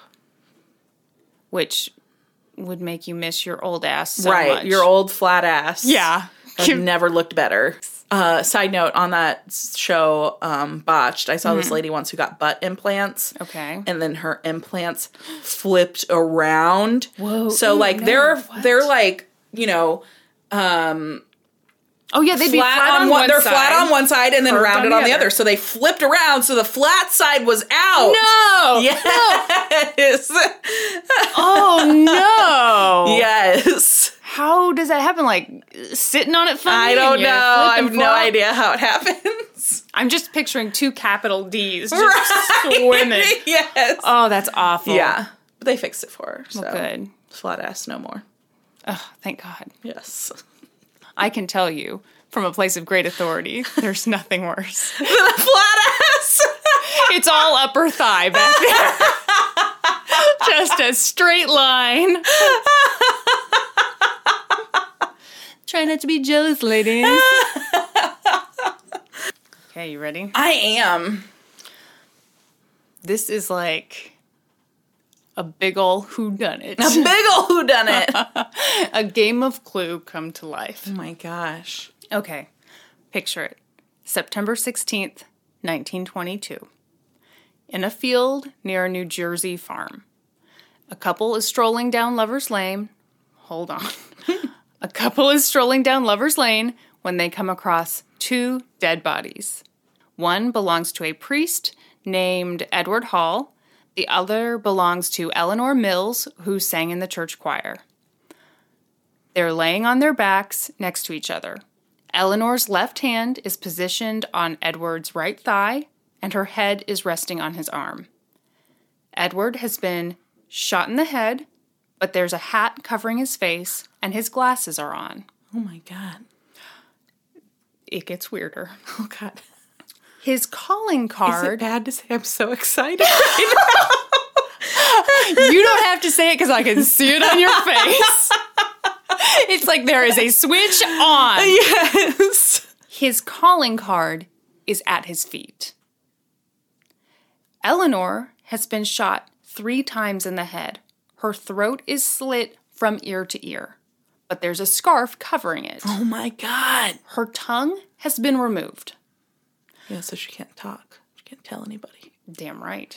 Which would make you miss your old ass so right, much. your old flat ass. Yeah. I've never looked better. Uh, side note, on that show, um, Botched, I saw this lady once who got butt implants. Okay. And then her implants flipped around. Whoa. So, Ew, like, no, they're, what? they're like, you know, um, Oh, yeah, they'd be flat, flat on, on one, one they're side. flat on one side and then Curved rounded on on the the other. other. So they flipped around, so the flat side was out. No! Yes. Oh, no! Yes. How does that happen? Like, sitting on it funny? I and don't you know. flip I and have no flop? idea how it happens. I'm just picturing two capital D's just Right. swimming. Yes. Oh, that's awful. Yeah. But they fixed it for her. So. Well, good. Flat ass no more. Oh, thank God. Yes. I can tell you, from a place of great authority, there's nothing worse. Flat ass. It's all upper thigh back there. Just a straight line. Try not to be jealous, ladies. Okay, you ready? I am. This is like a big ol' whodunit. A big ol' whodunit. A game of Clue come to life. Oh my gosh. Okay, picture it. September sixteenth, nineteen twenty-two. In a field near a New Jersey farm. A couple is strolling down Lover's Lane. Hold on. A couple is strolling down Lover's Lane when they come across two dead bodies. One belongs to a priest named Edward Hall. The other belongs to Eleanor Mills, who sang in the church choir. They're laying on their backs next to each other. Eleanor's left hand is positioned on Edward's right thigh, and her head is resting on his arm. Edward has been shot in the head, but there's a hat covering his face, and his glasses are on. Oh my God. It gets weirder. Oh God. His calling Is card... it bad to say I'm so excited? You don't have to say it because I can see it on your face. It's like there is a switch on. Yes. His calling card is at his feet. Eleanor has been shot three times in the head. Her throat is slit from ear to ear, but there's a scarf covering it. Oh my God. Her tongue has been removed. Yeah, so she can't talk. She can't tell anybody. Damn right.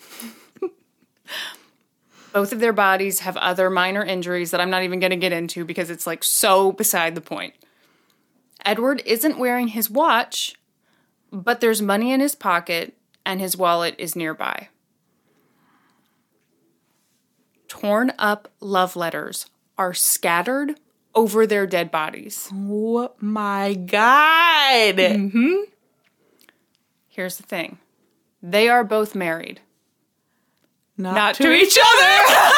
Both of their bodies have other minor injuries that I'm not even going to get into because it's like so beside the point. Edward isn't wearing his watch, but there's money in his pocket and his wallet is nearby. Torn up love letters are scattered over their dead bodies. Oh my God. Mm-hmm. Here's the thing. They are both married. Not, Not to, to each each other.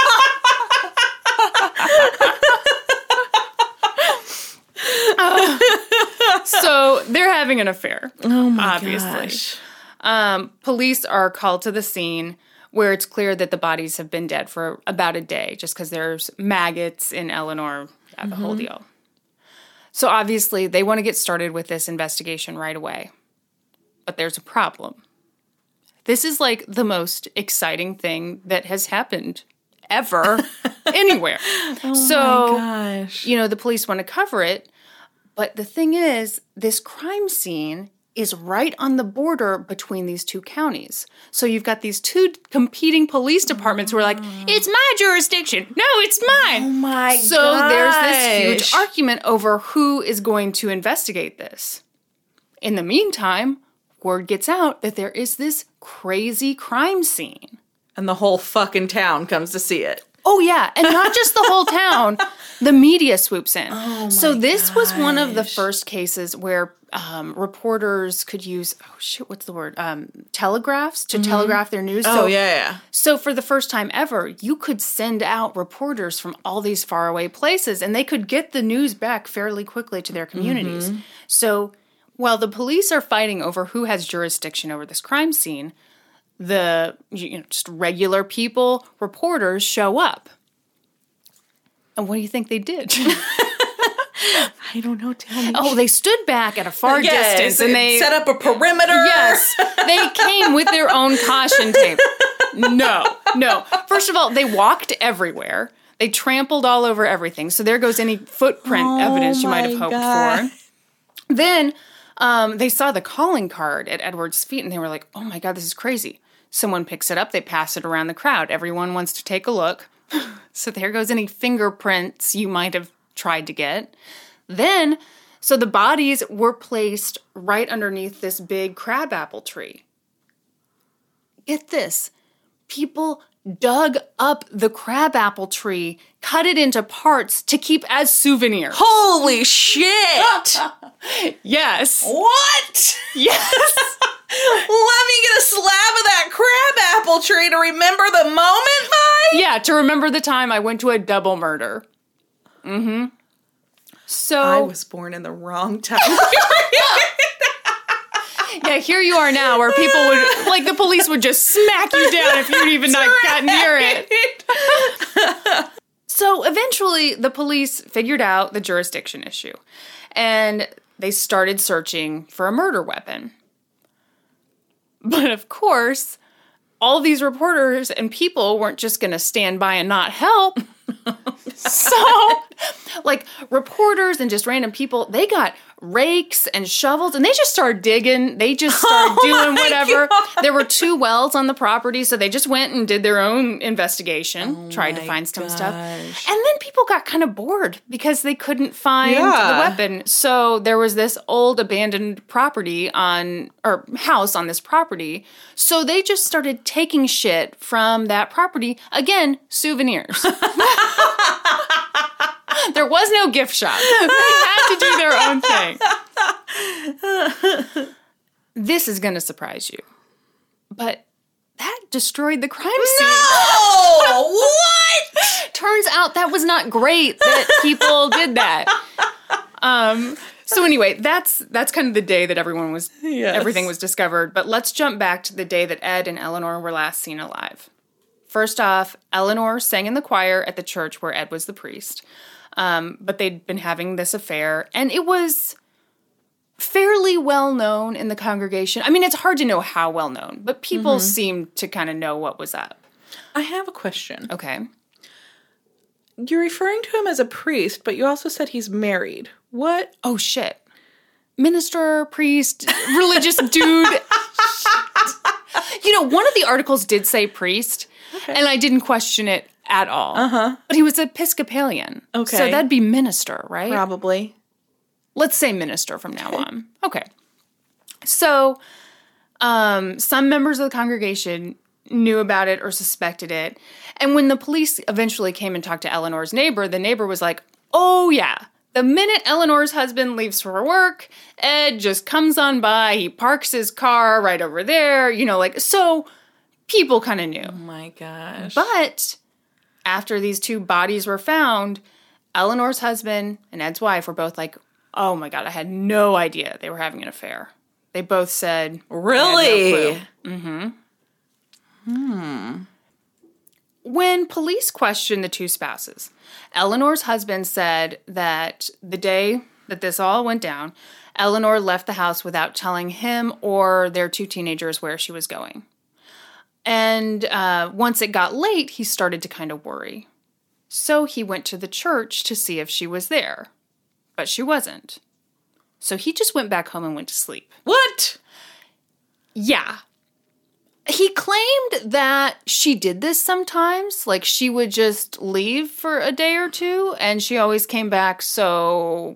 So they're having an affair. Oh my obviously. gosh. Um, police are called to the scene where it's clear that the bodies have been dead for about a day just because there's maggots in Eleanor, yeah, the mm-hmm. whole deal. So obviously they want to get started with this investigation right away. But there's a problem. This is like the most exciting thing that has happened ever anywhere. Oh so, my gosh. you know, the police want to cover it. But the thing is, this crime scene is right on the border between these two counties. So you've got these two competing police departments who are like, it's my jurisdiction. No, it's mine. Oh my so gosh. there's this huge argument over who is going to investigate this. In the meantime, word gets out that there is this crazy crime scene. And the whole fucking town comes to see it. Oh, yeah. And not just the whole town. The media swoops in. Oh, my so this gosh. was one of the first cases where um, reporters could use, oh, shit, what's the word? Um, telegraphs to mm-hmm. telegraph their news. Oh, so, yeah, yeah. So for the first time ever, you could send out reporters from all these faraway places, and they could get the news back fairly quickly to their communities. Mm-hmm. So while the police are fighting over who has jurisdiction over this crime scene, the you know, just regular people, reporters show up. And what do you think they did? I don't know. Tell me. Oh, they stood back at a far yes, distance and they set up a perimeter. Yes, they came with their own caution tape. No, no. First of all, they walked everywhere. They trampled all over everything. So there goes any footprint oh evidence you might have hoped God. for. Then um, they saw the calling card at Edward's feet and they were like, oh my God, this is crazy. Someone picks it up. They pass it around the crowd. Everyone wants to take a look. So there goes any fingerprints you might have tried to get. Then, so the bodies were placed right underneath this big crabapple tree. Get this. People dug up the crabapple tree, cut it into parts to keep as souvenirs. Holy shit! Yes. What? Yes. Let me get a slab of that crabapple tree to remember the moment by? Yeah, to remember the time I went to a double murder. Mm-hmm. So I was born in the wrong time. Yeah, here you are now where people would, like the police would just smack you down if you'd even not got near it. So eventually the police figured out the jurisdiction issue and they started searching for a murder weapon. But of course, all these reporters and people weren't just going to stand by and not help. So, like, reporters and just random people, they got rakes and shovels, and they just started digging. They just started oh doing whatever. God. There were two wells on the property, so they just went and did their own investigation, oh tried to find some gosh. stuff. And then people got kind of bored because they couldn't find yeah. the weapon. So there was this old abandoned property on, or house on this property. So they just started taking shit from that property. Again, souvenirs. There was no gift shop. They had to do their own thing. This is going to surprise you. But that destroyed the crime scene. No! What? Turns out that was not great that people did that. Um, so anyway, that's that's kind of the day that everyone was Yes. everything was discovered. But let's jump back to the day that Ed and Eleanor were last seen alive. First off, Eleanor sang in the choir at the church where Ed was the priest. Um, but they'd been having this affair, and it was fairly well known in the congregation. I mean, it's hard to know how well known, but people mm-hmm. seemed to kind of know what was up. I have a question. Okay. You're referring to him as a priest, but you also said he's married. What? Oh, shit. Minister, priest, religious dude. You know, one of the articles did say priest, okay. and I didn't question it at all. Uh-huh. But he was Episcopalian. Okay. So that'd be minister, right? Probably. Let's say minister from now on. Okay. So um, some members of the congregation knew about it or suspected it. And when the police eventually came and talked to Eleanor's neighbor, the neighbor was like, oh, yeah. The minute Eleanor's husband leaves for work, Ed just comes on by. He parks his car right over there. You know, like, so people kind of knew. Oh, my gosh. But after these two bodies were found, Eleanor's husband and Ed's wife were both like, oh, my God, I had no idea they were having an affair. They both said, really? No mm-hmm. Hmm. When police questioned the two spouses, Eleanor's husband said that the day that this all went down, Eleanor left the house without telling him or their two teenagers where she was going. And uh, once it got late, he started to kind of worry. So he went to the church to see if she was there. But she wasn't. So he just went back home and went to sleep. What? Yeah. He claimed that she did this sometimes. Like, she would just leave for a day or two, and she always came back, so...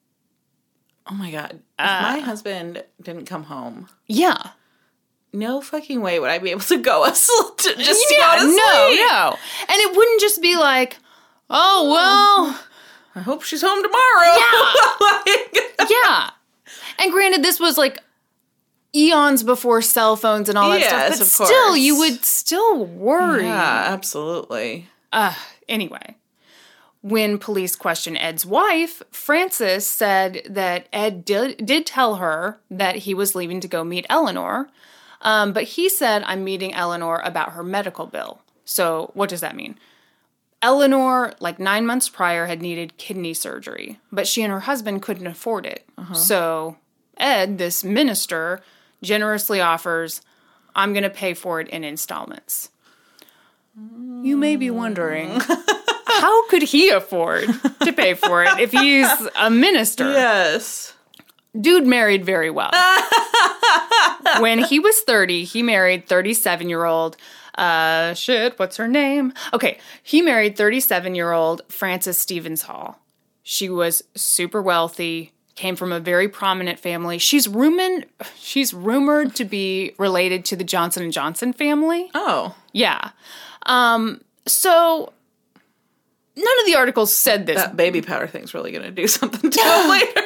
Oh, my God. If uh, my husband didn't come home... Yeah. No fucking way would I be able to go asleep. To just yeah, go to sleep. No, no. And it wouldn't just be like, oh, well... I hope she's home tomorrow. Yeah. Yeah. And granted, this was, like... eons before cell phones and all that yes, stuff, but of still, course. you would still worry. Yeah, absolutely. Uh, anyway, when police questioned Ed's wife, Frances said that Ed did, did tell her that he was leaving to go meet Eleanor, um, but he said, I'm meeting Eleanor about her medical bill. So what does that mean? Eleanor, like nine months prior, had needed kidney surgery, but she and her husband couldn't afford it. Uh-huh. So Ed, this minister, generously offers, I'm going to pay for it in installments. Mm. You may be wondering, how could he afford to pay for it if he's a minister? Yes. Dude married very well. When he was thirty, he married thirty-seven-year-old, uh, shit, what's her name? Okay, he married thirty-seven-year-old Frances Stevens Hall. She was super wealthy, came from a very prominent family. She's rumored, she's rumored to be related to the Johnson and Johnson family. Oh. Yeah. Um, so... None of the articles said this. That baby powder thing's really going to do something to him later.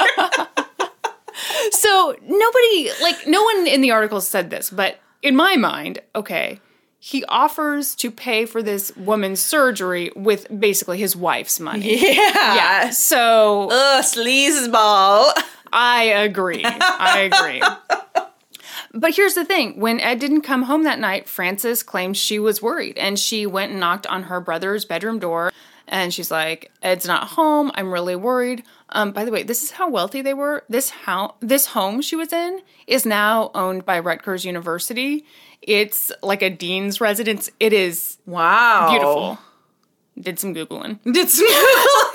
So nobody, like, no one in the articles said this, but in my mind, okay, he offers to pay for this woman's surgery with basically his wife's money. Yeah. Yeah. So. Ugh, sleazeball. I agree. I agree. But here's the thing. When Ed didn't come home that night, Frances claimed she was worried, and she went and knocked on her brother's bedroom door, and she's like, Ed's not home. I'm really worried. Um, by the way, this is how wealthy they were. This house, this home she was in is now owned by Rutgers University. It's like a dean's residence. It is wow beautiful. Did some Googling. Did some Googling.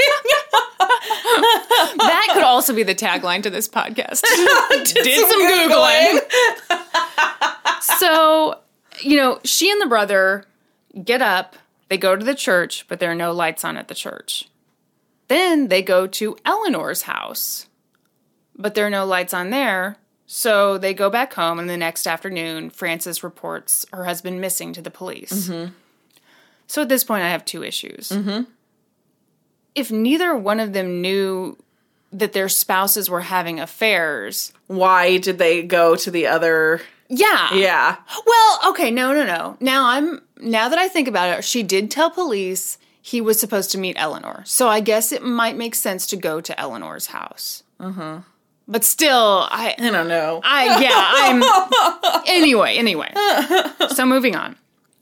That could also be the tagline to this podcast. Did, Did some, some Googling. Googling. So, you know, she and the brother get up. They go to the church, but there are no lights on at the church. Then they go to Eleanor's house, but there are no lights on there. So they go back home, and the next afternoon, Frances reports her husband missing to the police. Mm-hmm. So at this point, I have two issues. Mm-hmm. If neither one of them knew that their spouses were having affairs... Why did they go to the other... Yeah. Yeah. Well, okay, no, no, no. Now I'm... Now that I think about it, she did tell police he was supposed to meet Eleanor. So I guess it might make sense to go to Eleanor's house. Uh-huh. But still, I... I don't know. I, yeah, I'm... Anyway, anyway. So moving on.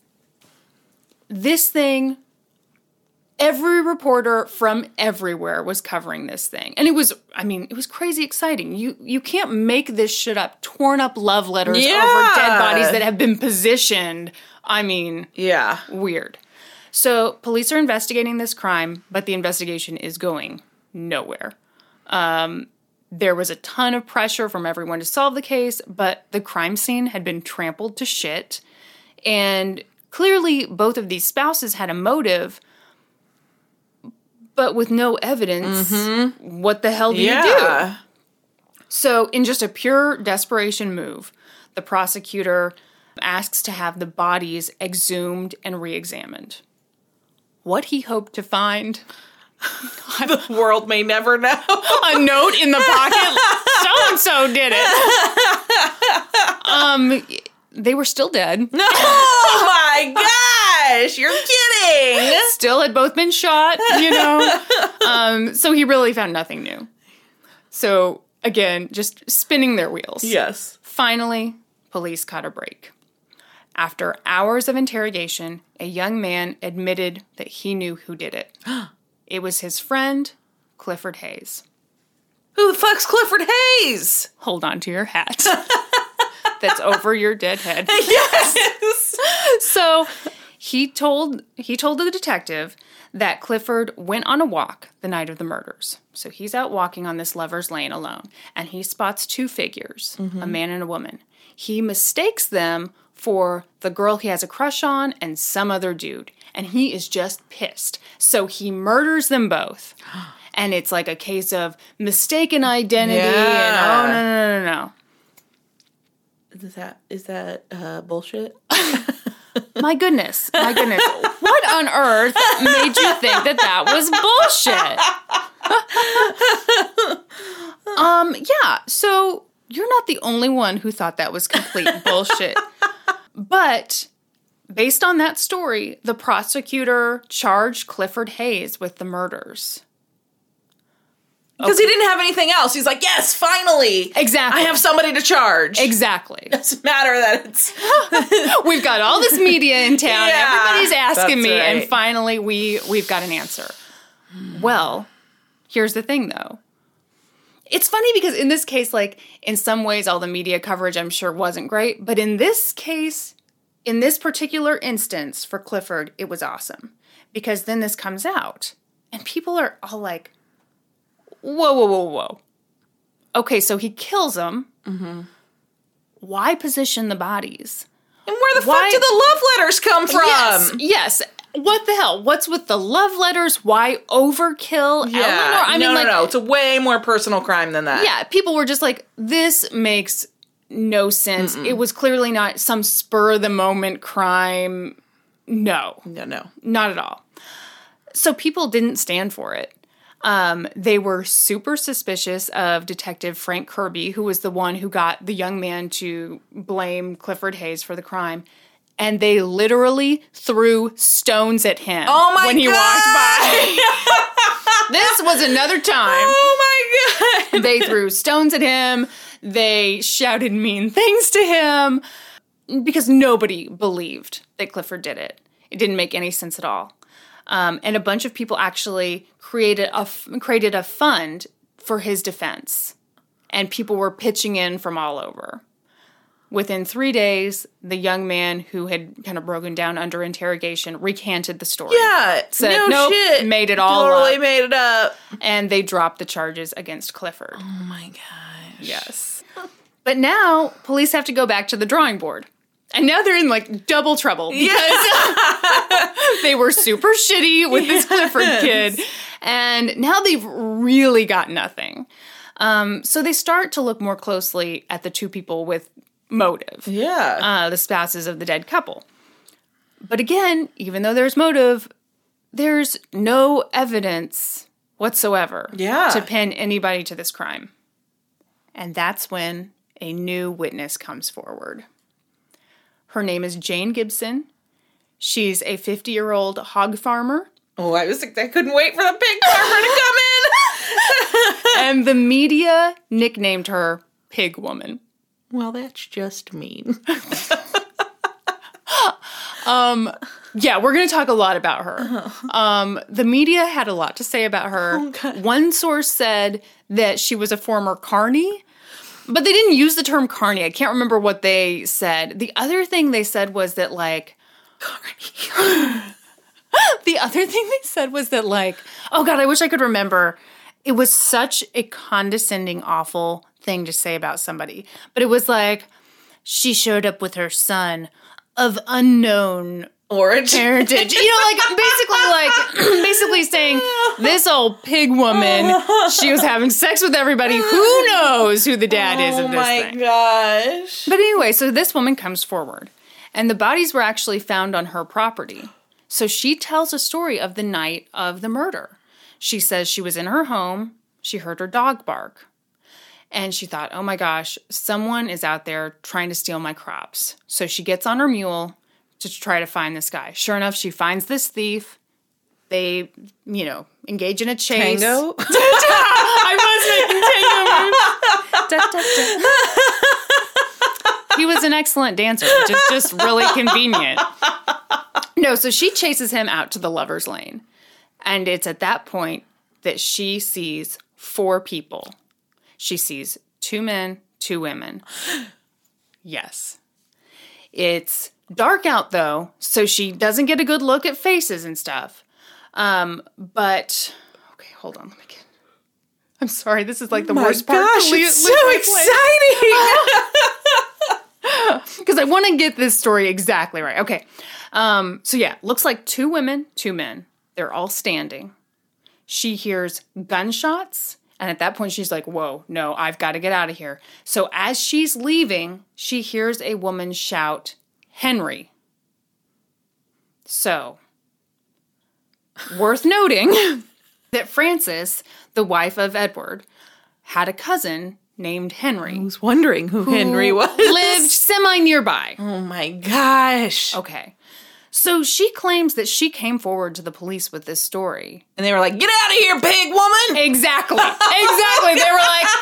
This thing... Every reporter from everywhere was covering this thing. And it was, I mean, it was crazy exciting. You you can't make this shit up. Torn up love letters yeah. over dead bodies that have been positioned. I mean, yeah, weird. So police are investigating this crime, but the investigation is going nowhere. Um, there was a ton of pressure from everyone to solve the case, but the crime scene had been trampled to shit. And clearly both of these spouses had a motive, but with no evidence, mm-hmm. what the hell do yeah. you do? So in just a pure desperation move, the prosecutor asks to have the bodies exhumed and re-examined. What he hoped to find... The world may never know. A note in the pocket. So-and-so did it. Um, they were still dead. Oh my gosh, you're kidding. Still had both been shot, you know. Um, so he really found nothing new. So, again, just spinning their wheels. Yes. Finally, police caught a break. After hours of interrogation, a young man admitted that he knew who did it. It was his friend, Clifford Hayes. Who the fuck's Clifford Hayes? Hold on to your hat. That's over your dead head. Yes. So he told he told the detective that Clifford went on a walk the night of the murders. So he's out walking on this lover's lane alone, and he spots two figures, mm-hmm. a man and a woman. He mistakes them for the girl he has a crush on and some other dude, and he is just pissed. So he murders them both. And it's like a case of mistaken identity yeah. and oh, no, no, no, no, no. Is that, is that uh, bullshit? My goodness. My goodness. What on earth made you think that that was bullshit? um, yeah, so you're not the only one who thought that was complete bullshit. But based on that story, the prosecutor charged Clifford Hayes with the murders. Because he didn't have anything else. He's like, yes, finally. Exactly. I have somebody to charge. Exactly. It doesn't matter that it's... We've got all this media in town. Yeah, Everybody's asking me. right. And finally, we, we've got an answer. Well, here's the thing, though. It's funny because in this case, like, in some ways, all the media coverage, I'm sure, wasn't great. But in this case, in this particular instance for Clifford, it was awesome. Because then this comes out. And people are all like, whoa, whoa, whoa, whoa. Okay, so he kills them. Mm-hmm. Why position the bodies? And where the Why? fuck do the love letters come from? Yes, yes. What the hell? What's with the love letters? Why overkill? Yeah. Eleanor? I no, mean, no, like, no. It's a way more personal crime than that. yeah, people were just like, this makes no sense. Mm-mm. It was clearly not some spur-of-the-moment crime. No. No, no. Not at all. So people didn't stand for it. Um, they were super suspicious of Detective Frank Kirby, who was the one who got the young man to blame Clifford Hayes for the crime. And they literally threw stones at him oh my when he God. walked by. This was another time. Oh my God. They threw stones at him. They shouted mean things to him because nobody believed that Clifford did it. It didn't make any sense at all. Um, and a bunch of people actually created a, created a fund for his defense. And people were pitching in from all over. Within three days, the young man who had kind of broken down under interrogation recanted the story. Yeah, Said, no nope, shit. made it all Totally up. made it up. And they dropped the charges against Clifford. Oh my gosh. Yes. But now, police have to go back to the drawing board. And now they're in, like, double trouble. Because Yeah. they were super shitty with this Clifford kid. And now they've really got nothing. Um, so they start to look more closely at the two people with motive. Yeah. Uh, the spouses of the dead couple. But again, even though there's motive, there's no evidence whatsoever Yeah. to pin anybody to this crime. And that's when a new witness comes forward. Her name is Jane Gibson. She's a fifty-year-old hog farmer. Oh, I was I couldn't wait for the pig farmer to come in. And the media nicknamed her Pig Woman. Well, that's just mean. um, yeah, we're going to talk a lot about her. Um, the media had a lot to say about her. Oh, God. One source said that she was a former carny, but they didn't use the term carny. I can't remember what they said. The other thing they said was that, like, carny. The other thing they said was that, like, oh, God, I wish I could remember. It was such a condescending, awful thing to say about somebody. But it was like, she showed up with her son of unknown Origin. parentage. You know, like, basically, like, basically saying, this old pig woman, she was having sex with everybody. Who knows who the dad is of this my thing. gosh. But anyway, so this woman comes forward. And the bodies were actually found on her property. So she tells a story of the night of the murder. She says she was in her home. She heard her dog bark. And she thought, oh my gosh, someone is out there trying to steal my crops. So she gets on her mule to try to find this guy. Sure enough, she finds this thief. They, you know, engage in a chase. Tango? I was making tango moves. Da, da, da. He was an excellent dancer, which is just really convenient. No, so she chases him out to the lover's lane. And it's at that point that she sees four people. She sees two men, two women. Yes. It's dark out, though, so she doesn't get a good look at faces and stuff. Um, but, okay, hold on, let me get... I'm sorry, this is like the My worst part. gosh, to it's leave- so leave my exciting. Because I want to get this story exactly right. Okay. Um, so yeah, looks like two women, two men. They're all standing. She hears gunshots. And at that point, she's like, whoa, no, I've got to get out of here. So as she's leaving, she hears a woman shout, Henry. So, worth noting that Frances, the wife of Edward, had a cousin named Henry. I was wondering who, who Henry was. lived semi-nearby. Oh my gosh. Okay. So she claims that she came forward to the police with this story. And they were like, get out of here, pig woman! Exactly. Exactly. They were like,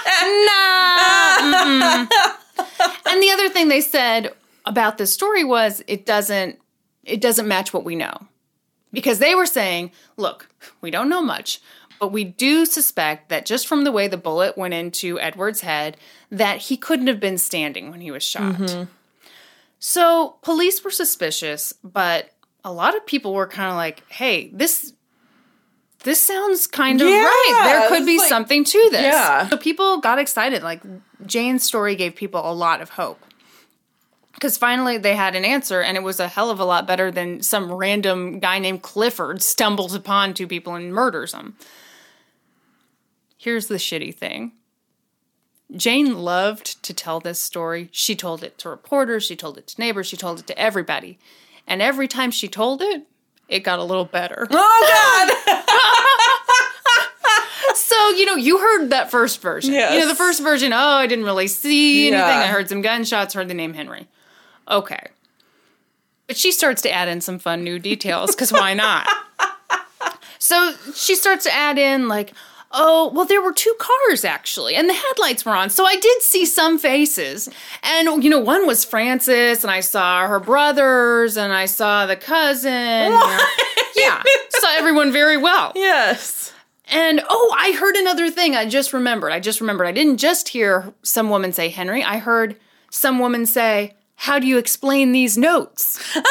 nah. Mm-mm. And the other thing they said about this story was it doesn't it doesn't match what we know. Because they were saying, look, we don't know much, but we do suspect that just from the way the bullet went into Edward's head, that he couldn't have been standing when he was shot. Mm-hmm. So police were suspicious, but a lot of people were kind of like, hey, this this sounds kind of yeah, right. There could be like, something to this. Yeah. So people got excited. Like, Jane's story gave people a lot of hope. Because finally they had an answer, and it was a hell of a lot better than some random guy named Clifford stumbles upon two people and murders them. Here's the shitty thing. Jane loved to tell this story. She told it to reporters, she told it to neighbors, she told it to everybody. And every time she told it, it got a little better. Oh, God! So, you know, you heard that first version. Yes. You know, the first version, oh, I didn't really see anything. Yeah. I heard some gunshots, heard the name Henry. Okay. But she starts to add in some fun new details, because why not? So she starts to add in, like, oh, well, there were two cars, actually, and the headlights were on, so I did see some faces. And, you know, one was Frances, and I saw her brothers, and I saw the cousin. You know. Yeah, saw everyone very well. Yes. And, oh, I heard another thing. I just remembered. I just remembered. I didn't just hear some woman say Henry. I heard some woman say, how do you explain these notes? Of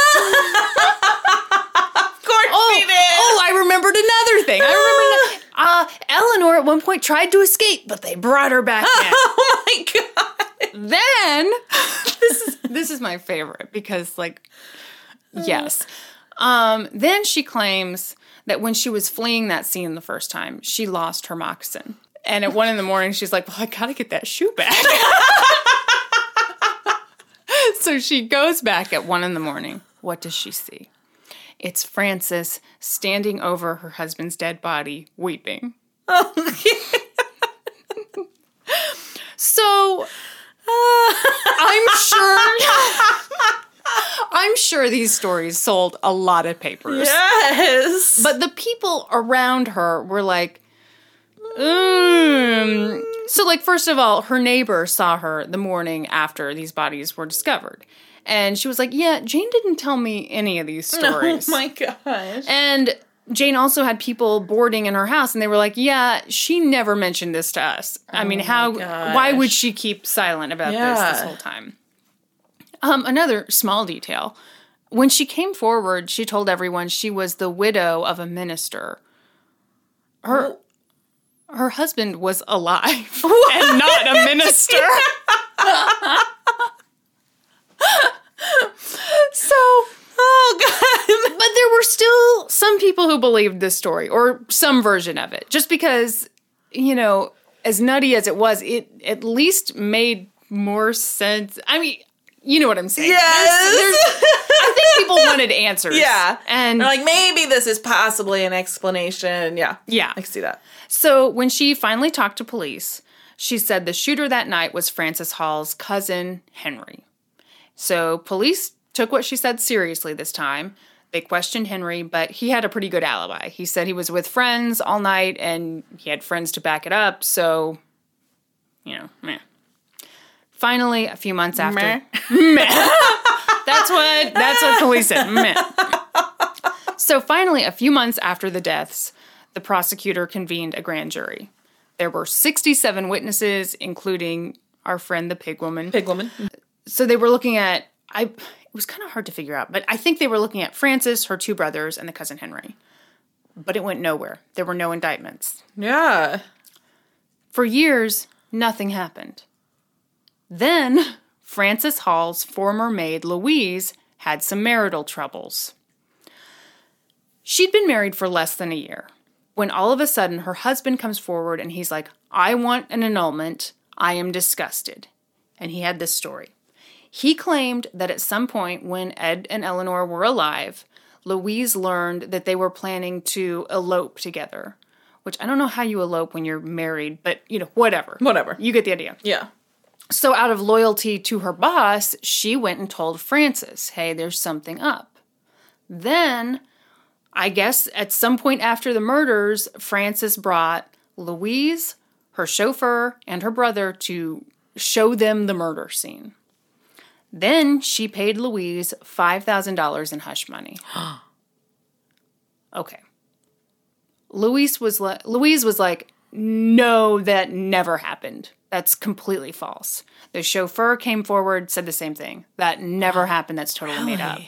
course oh, she did. Oh, I remembered another thing. I remembered uh, Eleanor at one point tried to escape, but they brought her back in. Oh, my God. Then, this is this is my favorite because, like, yes. Um, then she claims that when she was fleeing that scene the first time, she lost her moccasin. And at one in the morning, she's like, well, I gotta get that shoe back. So she goes back at one in the morning. What does she see? It's Frances standing over her husband's dead body, weeping. Oh, yeah. So, uh, I'm sure... I'm sure these stories sold a lot of papers. Yes. But the people around her were like, mm. So, like, first of all, her neighbor saw her the morning after these bodies were discovered. And she was like, yeah, Jane didn't tell me any of these stories. Oh, my gosh. And Jane also had people boarding in her house, and they were like, yeah, she never mentioned this to us. I mean, oh how, gosh. why would she keep silent about yeah. this this whole time? Um, another small detail. When she came forward, she told everyone she was the widow of a minister. Her oh. her husband was alive and not a minister. So, oh God. But there were still some people who believed this story, or some version of it, just because, you know, as nutty as it was, it at least made more sense. I mean, you know what I'm saying. Yes. There's, there's, I think people wanted answers. Yeah. And they're like, maybe this is possibly an explanation. Yeah. Yeah. I can see that. So when she finally talked to police, she said the shooter that night was Frances Hall's cousin, Henry. So police took what she said seriously this time. They questioned Henry, but he had a pretty good alibi. He said he was with friends all night, and he had friends to back it up, so, you know, meh. Finally, a few months after... Meh. Meh. That's what, that's what police said. Meh. So finally, a few months after the deaths, the prosecutor convened a grand jury. There were sixty-seven witnesses, including our friend, the pig woman. Pig woman. So they were looking at... I. It was kind of hard to figure out, but I think they were looking at Frances, her two brothers, and the cousin Henry. But it went nowhere. There were no indictments. Yeah. For years, nothing happened. Then, Frances Hall's former maid, Louise, had some marital troubles. She'd been married for less than a year, when all of a sudden her husband comes forward and he's like, I want an annulment. I am disgusted. And he had this story. He claimed that at some point when Ed and Eleanor were alive, Louise learned that they were planning to elope together. Which I don't know how you elope when you're married, but, you know, whatever. Whatever. You get the idea. Yeah. So out of loyalty to her boss, she went and told Frances, hey, there's something up. Then, I guess at some point after the murders, Frances brought Louise, her chauffeur, and her brother to show them the murder scene. Then she paid Louise five thousand dollars in hush money. Okay. Louise was, li- Louise was like, no, that never happened. That's completely false. The chauffeur came forward, said the same thing. That never happened. That's totally really? made up.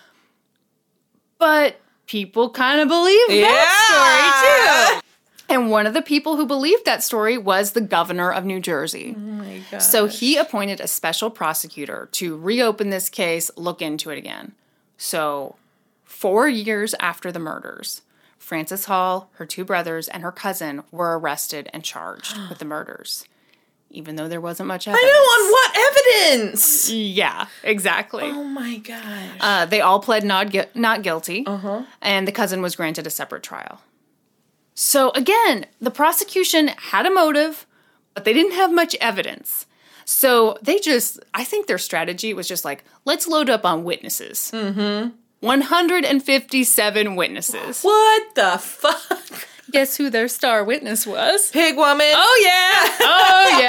But people kind of believe yeah. that story, too. And one of the people who believed that story was the governor of New Jersey. Oh my gosh. So he appointed a special prosecutor to reopen this case, look into it again. So four years after the murders, Frances Hall, her two brothers, and her cousin were arrested and charged with the murders, even though there wasn't much evidence. I know, on what evidence? Yeah, exactly. Oh my gosh. Uh, they all pled not, gu- not guilty, uh-huh. and the cousin was granted a separate trial. So again, the prosecution had a motive, but they didn't have much evidence. So they just, I think their strategy was just like, let's load up on witnesses. Mm-hmm. one hundred fifty-seven witnesses. What the fuck? Guess who their star witness was? Pig woman. Oh, yeah. Oh,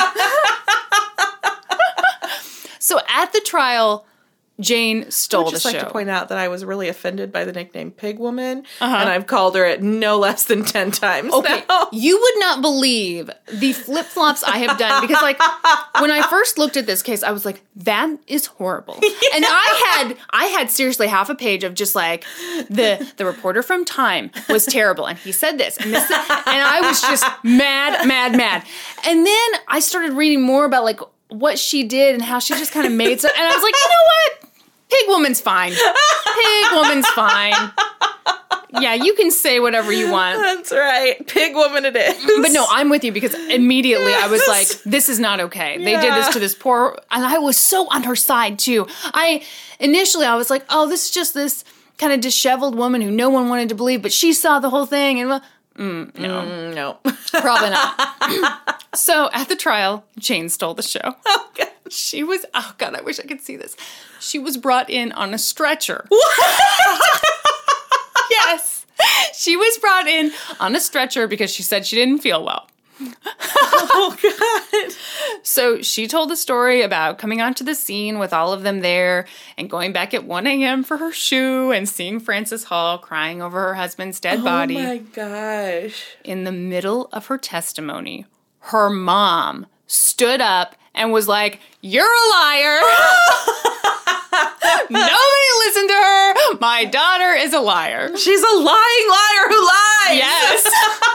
yeah. So at the trial, Jane stole I would the just show. like to point out that I was really offended by the nickname Pig Woman, Uh-huh. and I've called her it no less than ten times Okay, now. you would not believe the flip-flops I have done, because, like, when I first looked at this case, I was like, that is horrible. Yeah. And I had, I had seriously half a page of just, like, the the reporter from Time was terrible, and he said this, and this, and I was just mad, mad, mad. And then I started reading more about, like, what she did and how she just kind of made some, and I was like, you know what? Pig woman's fine. Pig woman's fine. Yeah, you can say whatever you want. That's right. Pig woman it is. But no, I'm with you, because immediately I was like, this is not okay. They Yeah. did this to this poor, and I was so on her side too. I, initially I was like, oh, this is just this kind of disheveled woman who no one wanted to believe, but she saw the whole thing, and mm, no. Mm, no. Probably not. So at the trial, Jane stole the show. Oh, God. She was, oh God, I wish I could see this. She was brought in on a stretcher. What? Yes. She was brought in on a stretcher because she said she didn't feel well. Oh, God. So she told the story about coming onto the scene with all of them there and going back at one a.m. for her shoe and seeing Frances Hall crying over her husband's dead body. Oh, my gosh. In the middle of her testimony, her mom stood up and was like, you're a liar. Nobody listened to her. My daughter is a liar. She's a lying liar who lies. Yes.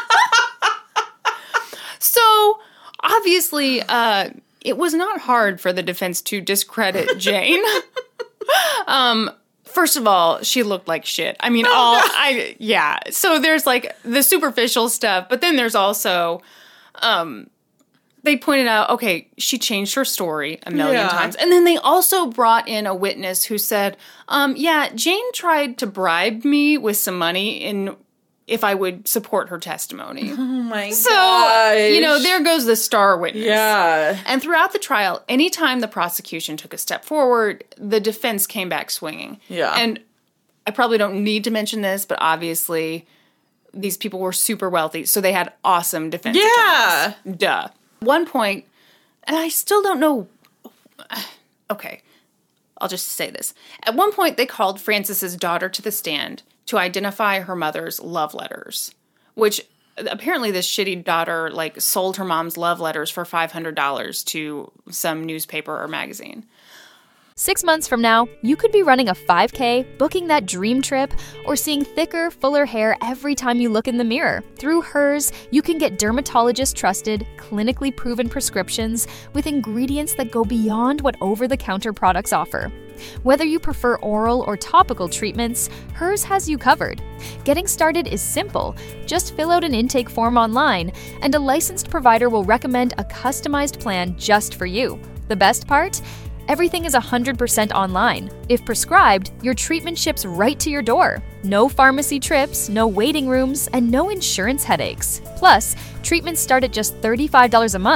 So, obviously, uh, it was not hard for the defense to discredit Jane. um, first of all, she looked like shit. I mean, all, I, yeah. So there's like the superficial stuff, but then there's also, um, they pointed out, okay, she changed her story a million Yeah. times. And then they also brought in a witness who said, um, yeah, Jane tried to bribe me with some money in if I would support her testimony. Oh, my So, gosh. you know, there goes the star witness. Yeah. And throughout the trial, anytime the prosecution took a step forward, the defense came back swinging. Yeah. And I probably don't need to mention this, but obviously these people were super wealthy, so they had awesome defense Yeah. attorneys. Duh. One point, and I still don't know. Okay, I'll just say this. At one point, they called Frances's daughter to the stand to identify her mother's love letters, which apparently this shitty daughter like sold her mom's love letters for five hundred dollars to some newspaper or magazine. Six months from now, you could be running a five K, booking that dream trip, or seeing thicker, fuller hair every time you look in the mirror. Through Hers, you can get dermatologist-trusted, clinically proven prescriptions with ingredients that go beyond what over-the-counter products offer. Whether you prefer oral or topical treatments, Hers has you covered. Getting started is simple. Just fill out an intake form online, and a licensed provider will recommend a customized plan just for you. The best part? Everything is one hundred percent online. If prescribed, your treatment ships right to your door. No pharmacy trips, no waiting rooms, and no insurance headaches. Plus, treatments start at just thirty-five dollars a month.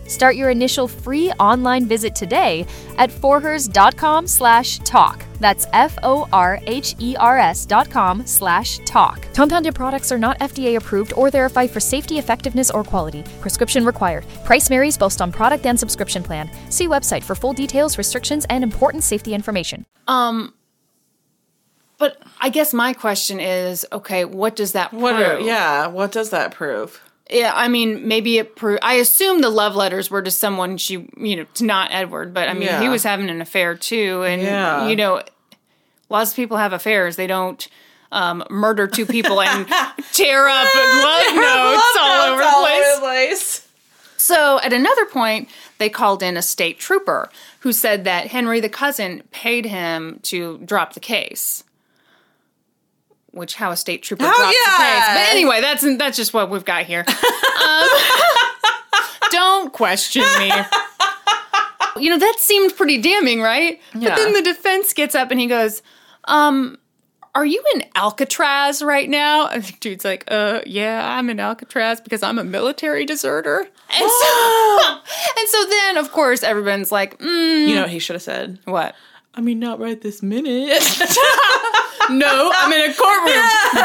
Start your initial free online visit today at forhers.com slash talk. That's F-O-R-H-E-R-S dot com slash talk. Compounded products are not F D A approved or verified for safety, effectiveness, or quality. Prescription required. Price varies based on product and subscription plan. See website for full details, restrictions, and important safety information. Um, but I guess my question is, okay, what does that prove? What are, yeah, what does that prove? Yeah, I mean, maybe it proved... I assume the love letters were to someone she, you know, to not Edward, but I mean, Yeah. he was having an affair too, and, Yeah. you know, lots of people have affairs. They don't um, murder two people and tear up love notes all over the place. place. So at another point, they called in a state trooper who said that Henry, the cousin, paid him to drop the case. Which, how a state trooper Oh, drops yeah. the case. But anyway, that's that's just what we've got here. Um, don't question me. You know, that seemed pretty damning, right? Yeah. But then the defense gets up and he goes, um... are you in Alcatraz right now? And the dude's like, uh, yeah, I'm in Alcatraz because I'm a military deserter. And so, and so then, of course, everyone's like, mm, You know what he should have said? what? I mean, not right this minute. No, I'm in a courtroom,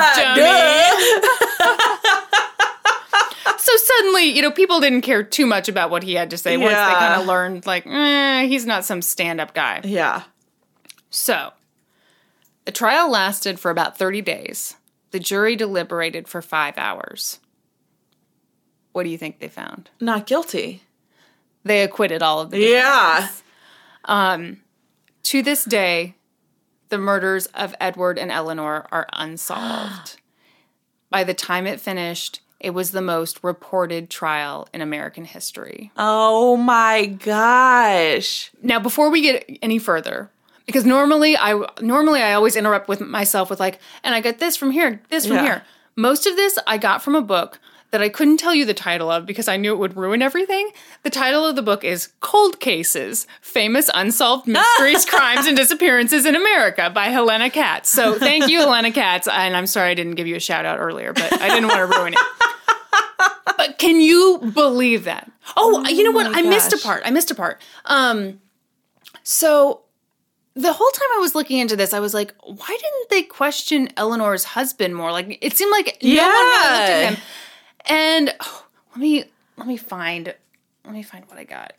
dummy. So suddenly, you know, people didn't care too much about what he had to say once they Yeah. kind of learned, like, eh, he's not some stand-up guy. Yeah. So, the trial lasted for about thirty days. The jury deliberated for five hours. What do you think they found? Not guilty. They acquitted all of the Yeah. Um, to this day, the murders of Edward and Eleanor are unsolved. By the time it finished, it was the most reported trial in American history. Oh my gosh. Now, before we get any further, because normally I normally I always interrupt with myself with like, and I got this from here, this from Yeah. here. Most of this I got from a book that I couldn't tell you the title of because I knew it would ruin everything. The title of the book is Cold Cases, Famous Unsolved Mysteries, Crimes, and Disappearances in America by Helena Katz. So thank you, Helena Katz. And I'm sorry I didn't give you a shout out earlier, but I didn't want to ruin it. But can you believe that? Oh, you know what? my I missed a gosh. part. I missed a part. Um, so the whole time I was looking into this, I was like, why didn't they question Eleanor's husband more? Like, it seemed like no one really looked at Yeah. him. And oh, let me let me find let me find what I got.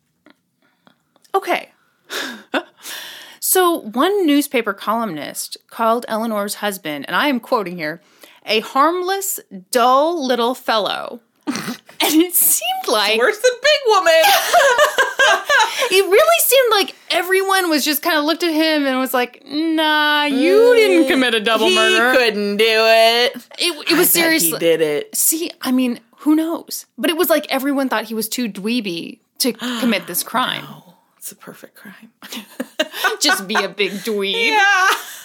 Okay. So one newspaper columnist called Eleanor's husband, and I am quoting here, a harmless, dull little fellow. And it seemed like Worse than Big Woman. it really seemed like everyone was just kind of looked at him and was like, nah, you didn't commit a double he murder. couldn't do it. It, it was I bet seriously. he did it. See, I mean, who knows? But it was like everyone thought he was too dweeby to commit this crime. It's a perfect crime. Just be a big dweeb. Yeah.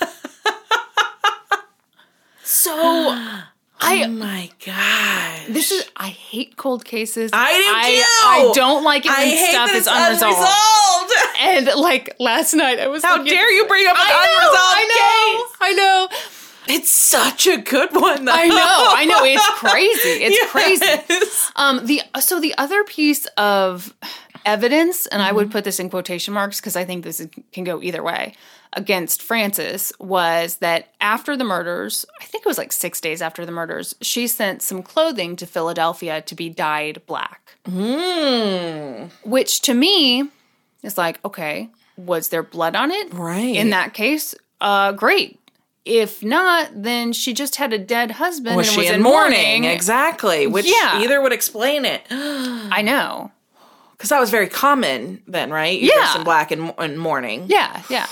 So I Oh my gosh. this is I hate cold cases. I do I, too. I don't like it when I hate stuff that is it's unresolved. unresolved. And like last night, I was How looking- dare you bring up an I know, unresolved I know, case? I know. It's such a good one, though. I know, I know. It's crazy. It's Yes. crazy. Um, the so the other piece of evidence, and I would put this in quotation marks because I think this is, can go either way, against Frances was that after the murders, I think it was like six days after the murders, she sent some clothing to Philadelphia to be dyed black. Mm. Which to me is like, okay, was there blood on it? Right. In that case, uh, great. If not, then she just had a dead husband Was and she was in in mourning? mourning. Exactly. Which Yeah. either would explain it. I know. Because that was very common then, right? You Yeah. dress in black in, in mourning. Yeah, yeah.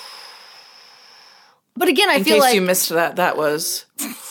But again, I In feel case like you missed that, that was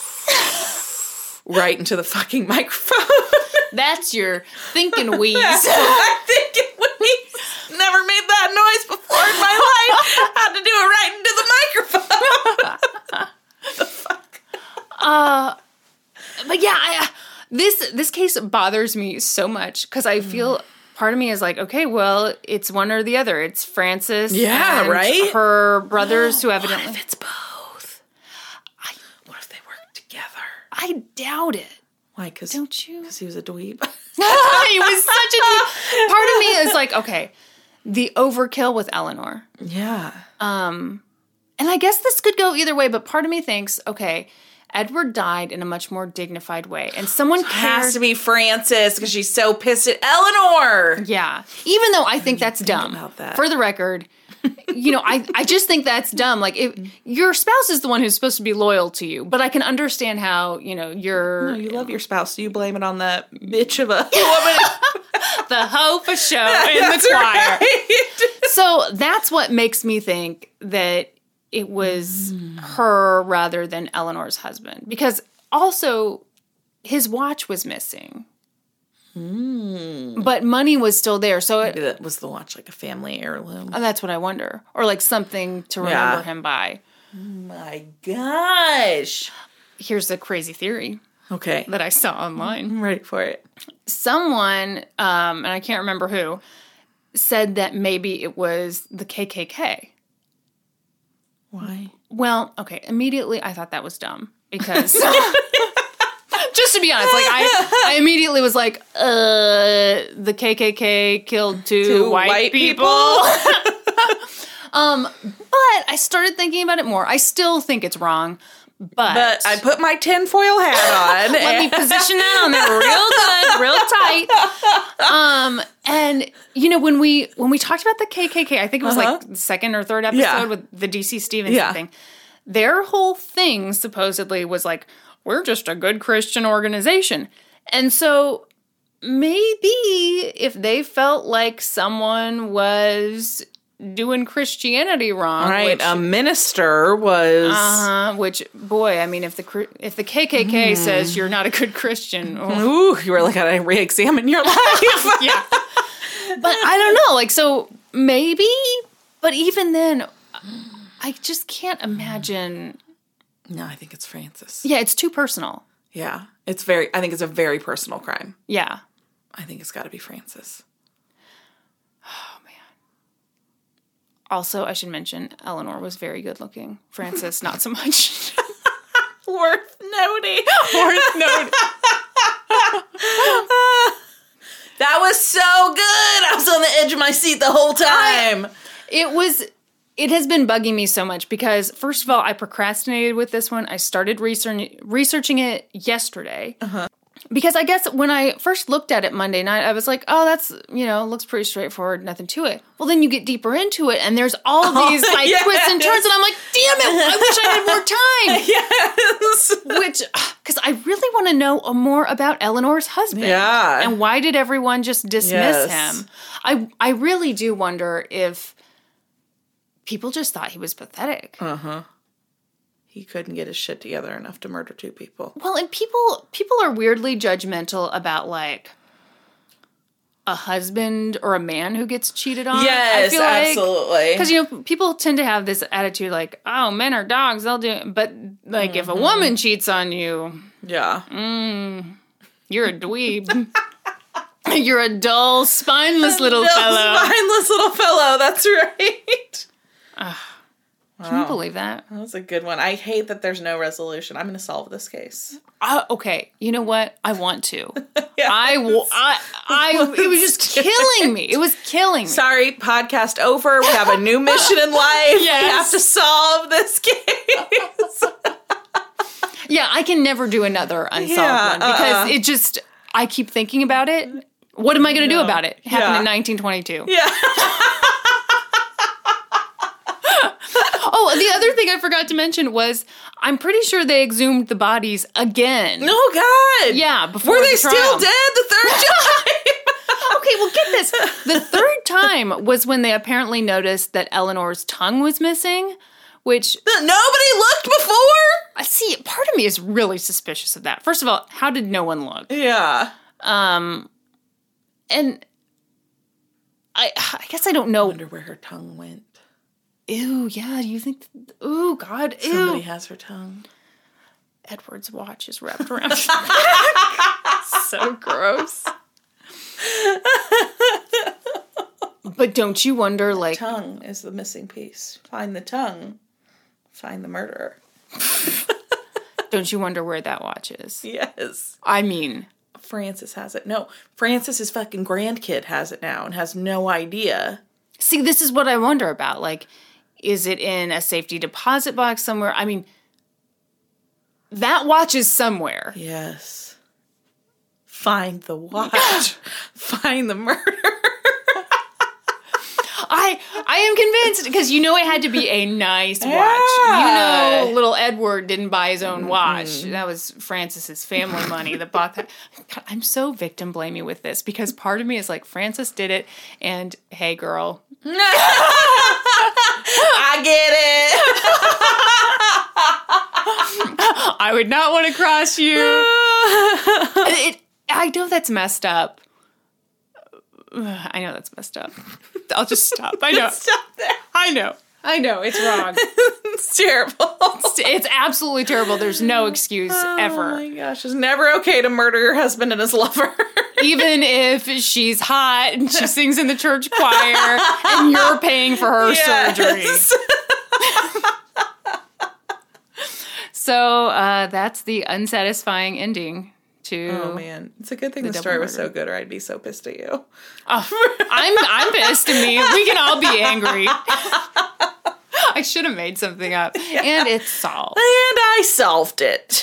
right into the fucking microphone. that's your thinking wheeze. I think it was never made that noise before in my life. Had to do it right into the microphone. The fuck? Uh, but yeah, I, this this case bothers me so much because I feel part of me is like, okay, well, it's one or the other. It's Frances, Yeah, and right? her brothers who evidently. What if it's both? I, what if they work together? I doubt it. Why? Because Don't you? Because he was a dweeb. He was such a dweeb. Part of me is like, okay, the overkill with Eleanor. Yeah. Um, and I guess this could go either way, but part of me thinks, okay, Edward died in a much more dignified way, and someone It has cares. to be Frances because she's so pissed at Eleanor. Yeah, even though I think that's dumb. about that. For the record, you know, I, I just think that's dumb. Like, if your spouse is the one who's supposed to be loyal to you, but I can understand how, you know, you're No, you love your spouse, so you blame it on that bitch of a woman. the hoe for show in the That's choir. right. So that's what makes me think that it was her rather than Eleanor's husband. Because also, his watch was missing. Mm. But money was still there. So it, Maybe that was the watch, like a family heirloom. oh, that's what I wonder. Or like something to remember Yeah. him by. My gosh. Here's the crazy theory Okay. that I saw online. I'm ready for it. Someone, um, and I can't remember who, said that maybe it was the K K K. Why? Well, okay, immediately I thought that was dumb because just to be honest, like I, I immediately was like, uh, the K K K killed two, Two white, white people. um, but I started thinking about it more. I still think it's wrong, but, But I put my tinfoil hat on. let me position that on there real good, real tight. Um, and you know, when we when we talked about the K K K, I think it was Uh-huh. like the second or third episode Yeah. with the D C Stevenson Yeah. thing. Their whole thing supposedly was like, we're just a good Christian organization. And so maybe if they felt like someone was doing Christianity wrong, Right, which, a minister was. uh-huh, which boy, I mean, if the Chr- if the K K K says you're not a good Christian, oh, Ooh, you really gotta re-examine your life. yeah. But I don't know, like, so maybe, but even then, I just can't imagine. No, I think it's Frances. Yeah, it's too personal. Yeah, it's very. I think it's a very personal crime. Yeah. I think it's got to be Frances. Also, I should mention, Eleanor was very good looking. Frances, not so much. Worth noting. Worth noting. That was so good. I was on the edge of my seat the whole time. It was, it has been bugging me so much because, first of all, I procrastinated with this one. I started research, researching it yesterday. Uh-huh. Because I guess when I first looked at it Monday night, I was like, oh, that's, you know, looks pretty straightforward, nothing to it. Well, then you get deeper into it, and there's all of these, like, yes. twists and turns, and I'm like, damn it, I wish I had more time. Yes. Which, because I really want to know more about Eleanor's husband. Yeah. And why did everyone just dismiss Yes. him? I I really do wonder if people just thought he was pathetic. Uh-huh. He couldn't get his shit together enough to murder two people. Well, and people people are weirdly judgmental about, like, a husband or a man who gets cheated on. Yes, I feel like, absolutely. because, you know, people tend to have this attitude like, oh, men are dogs, they'll do it. But, like, if a woman cheats on you, Yeah. you're a dweeb. You're a dull, spineless little Bill's fellow. Mindless little fellow. That's right. Can you believe that? That was a good one. I hate that there's no resolution. I'm going to solve this case. Uh, okay, you know what? I want to. Yes. I, w- I, I, it was just killing me. It was killing me. Sorry, podcast over. We have a new mission in life. Yes. We have to solve this case. Yeah, I can never do another unsolved Yeah, one because uh-uh. it just, I keep thinking about it. What am I going to do about it? It happened Yeah. in nineteen twenty-two. Yeah. Oh, the other thing I forgot to mention was I'm pretty sure they exhumed the bodies again. No, God. Yeah, before Were the they trial. still dead the third time? Okay, well, get this. The third time was when they apparently noticed that Eleanor's tongue was missing, which, Nobody looked before? I see, part of me is really suspicious of that. First of all, how did no one look? Yeah. Um, and I, I guess I don't know. I wonder where her tongue went. Ew, yeah, you think, ooh, God, ew. Somebody has her tongue. Edward's watch is wrapped around. So gross. But don't you wonder, like, Tongue is the missing piece. Find the tongue. Find the murderer. Don't you wonder where that watch is? Yes. I mean... Francis has it. No, Francis's fucking grandkid has it now and has no idea. See, this is what I wonder about. Like, is it in a safety deposit box somewhere? I mean, that watch is somewhere. Yes. Find the watch. Find the murder. I I am convinced, because you know it had to be a nice watch. Yeah. You know little Edward didn't buy his own watch. Mm-hmm. That was Francis's family money that bought that. God, I'm so victim blaming with this, because part of me is like, Francis did it, and hey girl. I get it. I would not want to cross you. it, I know that's messed up. I know that's messed up. I'll just stop. I know. Stop there. I know. I know. It's wrong. It's terrible. It's, it's absolutely terrible. The's no excuse oh ever. Oh my gosh. It's never okay to murder your husband and his lover. Even if she's hot and she sings in the church choir and you're paying for her yes. surgery. So uh, that's the unsatisfying ending. To oh man, it's a good thing the, the story murder. was so good, or I'd be so pissed at you. Oh, I'm I'm pissed at me. We can all be angry. I should have made something up, yeah. And it's solved. And I solved it.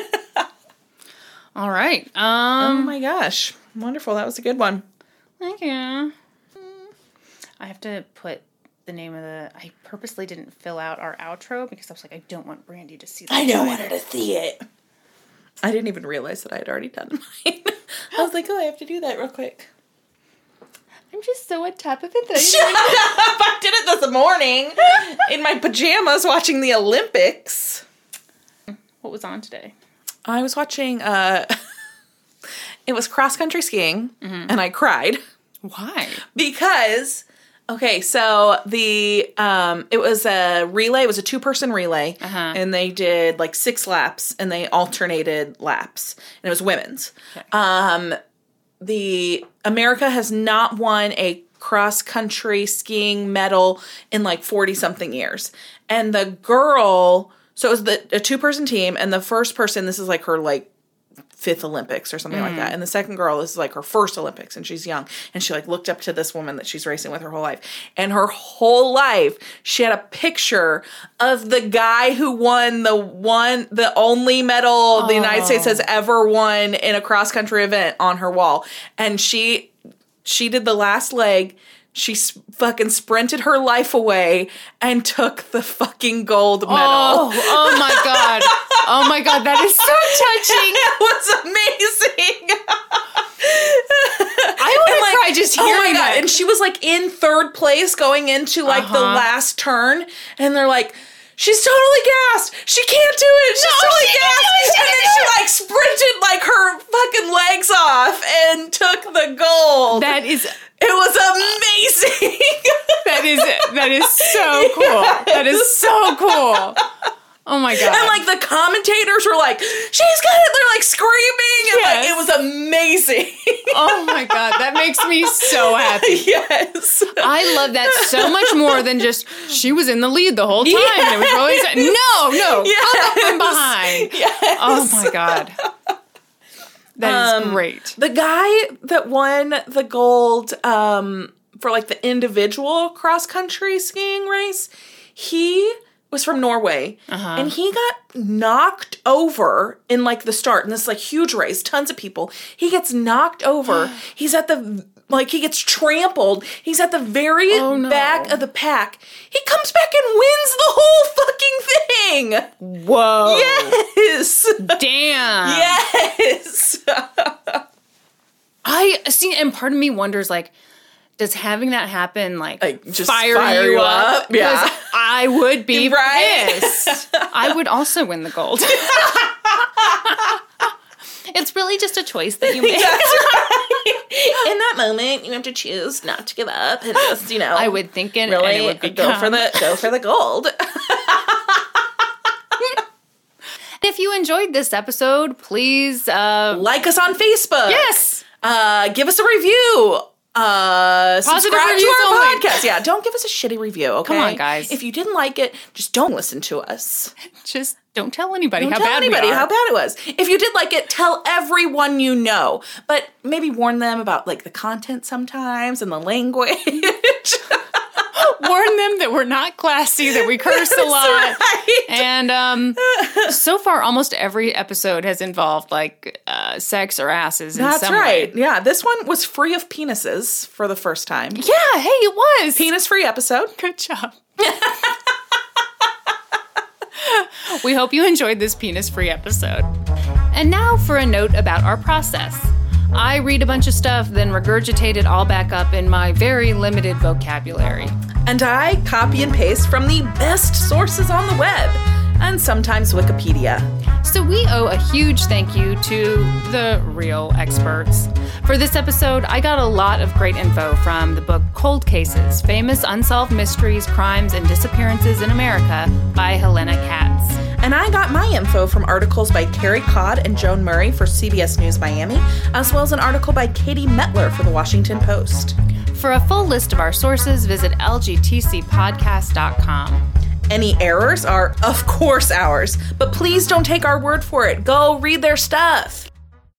All right. Um, oh my gosh, wonderful! That was a good one. Thank you. I have to put the name of the. I purposely didn't fill out our outro because I was like, I don't want Brandy to see that. I don't want her to see it. I didn't even realize that I had already done mine. I was like, oh, I have to do that real quick. I'm just so on top of it. That Shut up! I did it this morning in my pajamas watching the Olympics. What was on today? I was watching, uh, it was cross-country skiing, mm-hmm. and I cried. Why? Because... Okay, so the um, it was a relay. It was a two-person relay, uh-huh. and they did like six laps, and they alternated laps, and it was women's. Okay. Um, the America has not won a cross-country skiing medal in like forty-something years, and the girl. So it was the a two-person team, and the first person. This is like her like. fifth Olympics or something mm. like that. And the second girl, this is like her first Olympics, and she's young. And she like looked up to this woman that she's racing with her whole life. And her whole life, she had a picture of the guy who won the one, the only medal oh. the United States has ever won in a cross-country event on her wall. And she, she did the last leg. She sp- fucking sprinted her life away and took the fucking gold medal. Oh, oh my God. Oh my God, that is so touching. It was amazing. I want to like, cry just hearing oh my God. That. And she was like in third place going into like uh-huh. the last turn. And they're like, she's totally gassed. She can't do it. She's no, totally she gassed. It, and then she like sprinted like her fucking legs off and took the gold. That is... It was amazing. That is that is so cool. Yes. That is so cool. Oh my God. And like the commentators were like, she's got it. They're like screaming. And yes. like it was amazing. Oh my God. That makes me so happy. Yes. I love that so much more than just she was in the lead the whole time. Yes. It was really no, no. Yes. Come up from behind. Yes. Oh my God. That is um, great. The guy that won the gold um, for like the individual cross-country skiing race, he was from Norway. Uh-huh. And he got knocked over in like the start. And this like huge race, tons of people. He gets knocked over. He's at the, like he gets trampled. He's at the very oh, no. back of the pack. He comes back and wins the whole fucking thing. Whoa. Yes. Damn. Yes. I see, and part of me wonders, like, does having that happen, like, like just fire, fire you you up? up? Yeah. I would be right? pissed. I would also win the gold. It's really just a choice that you make. That's right. In that moment, you have to choose not to give up and just, you know. I would think it, really, and it would go for the go for the gold. If you enjoyed this episode, please uh, like us on Facebook. Yes. Uh, give us a review. Uh, Positive subscribe to our only. podcast. Yeah, don't give us a shitty review, okay? Come on, guys. If you didn't like it, just don't listen to us. Just don't tell anybody Don't how tell bad anybody we are. how bad it was. If you did like it, tell everyone you know. But maybe warn them about like the content sometimes and the language. Warn them that we're not classy, that we curse a lot. Right. And um, so far, almost every episode has involved like uh, sex or asses in That's some right. way. Yeah, this one was free of penises for the first time. Yeah, hey, it was. Penis-free episode. Good job. We hope you enjoyed this penis-free episode. And now for a note about our process. I read a bunch of stuff, then regurgitate it all back up in my very limited vocabulary. And I copy and paste from the best sources on the web, and sometimes Wikipedia. So we owe a huge thank you to the real experts. For this episode, I got a lot of great info from the book Cold Cases, Famous Unsolved Mysteries, Crimes, and Disappearances in America by Helena Katz. And I got my info from articles by Carrie Codd and Joan Murray for C B S News Miami, as well as an article by Katie Metler for the Washington Post. For a full list of our sources, visit L G T C podcast dot com. Any errors are, of course, ours, but please don't take our word for it. Go read their stuff.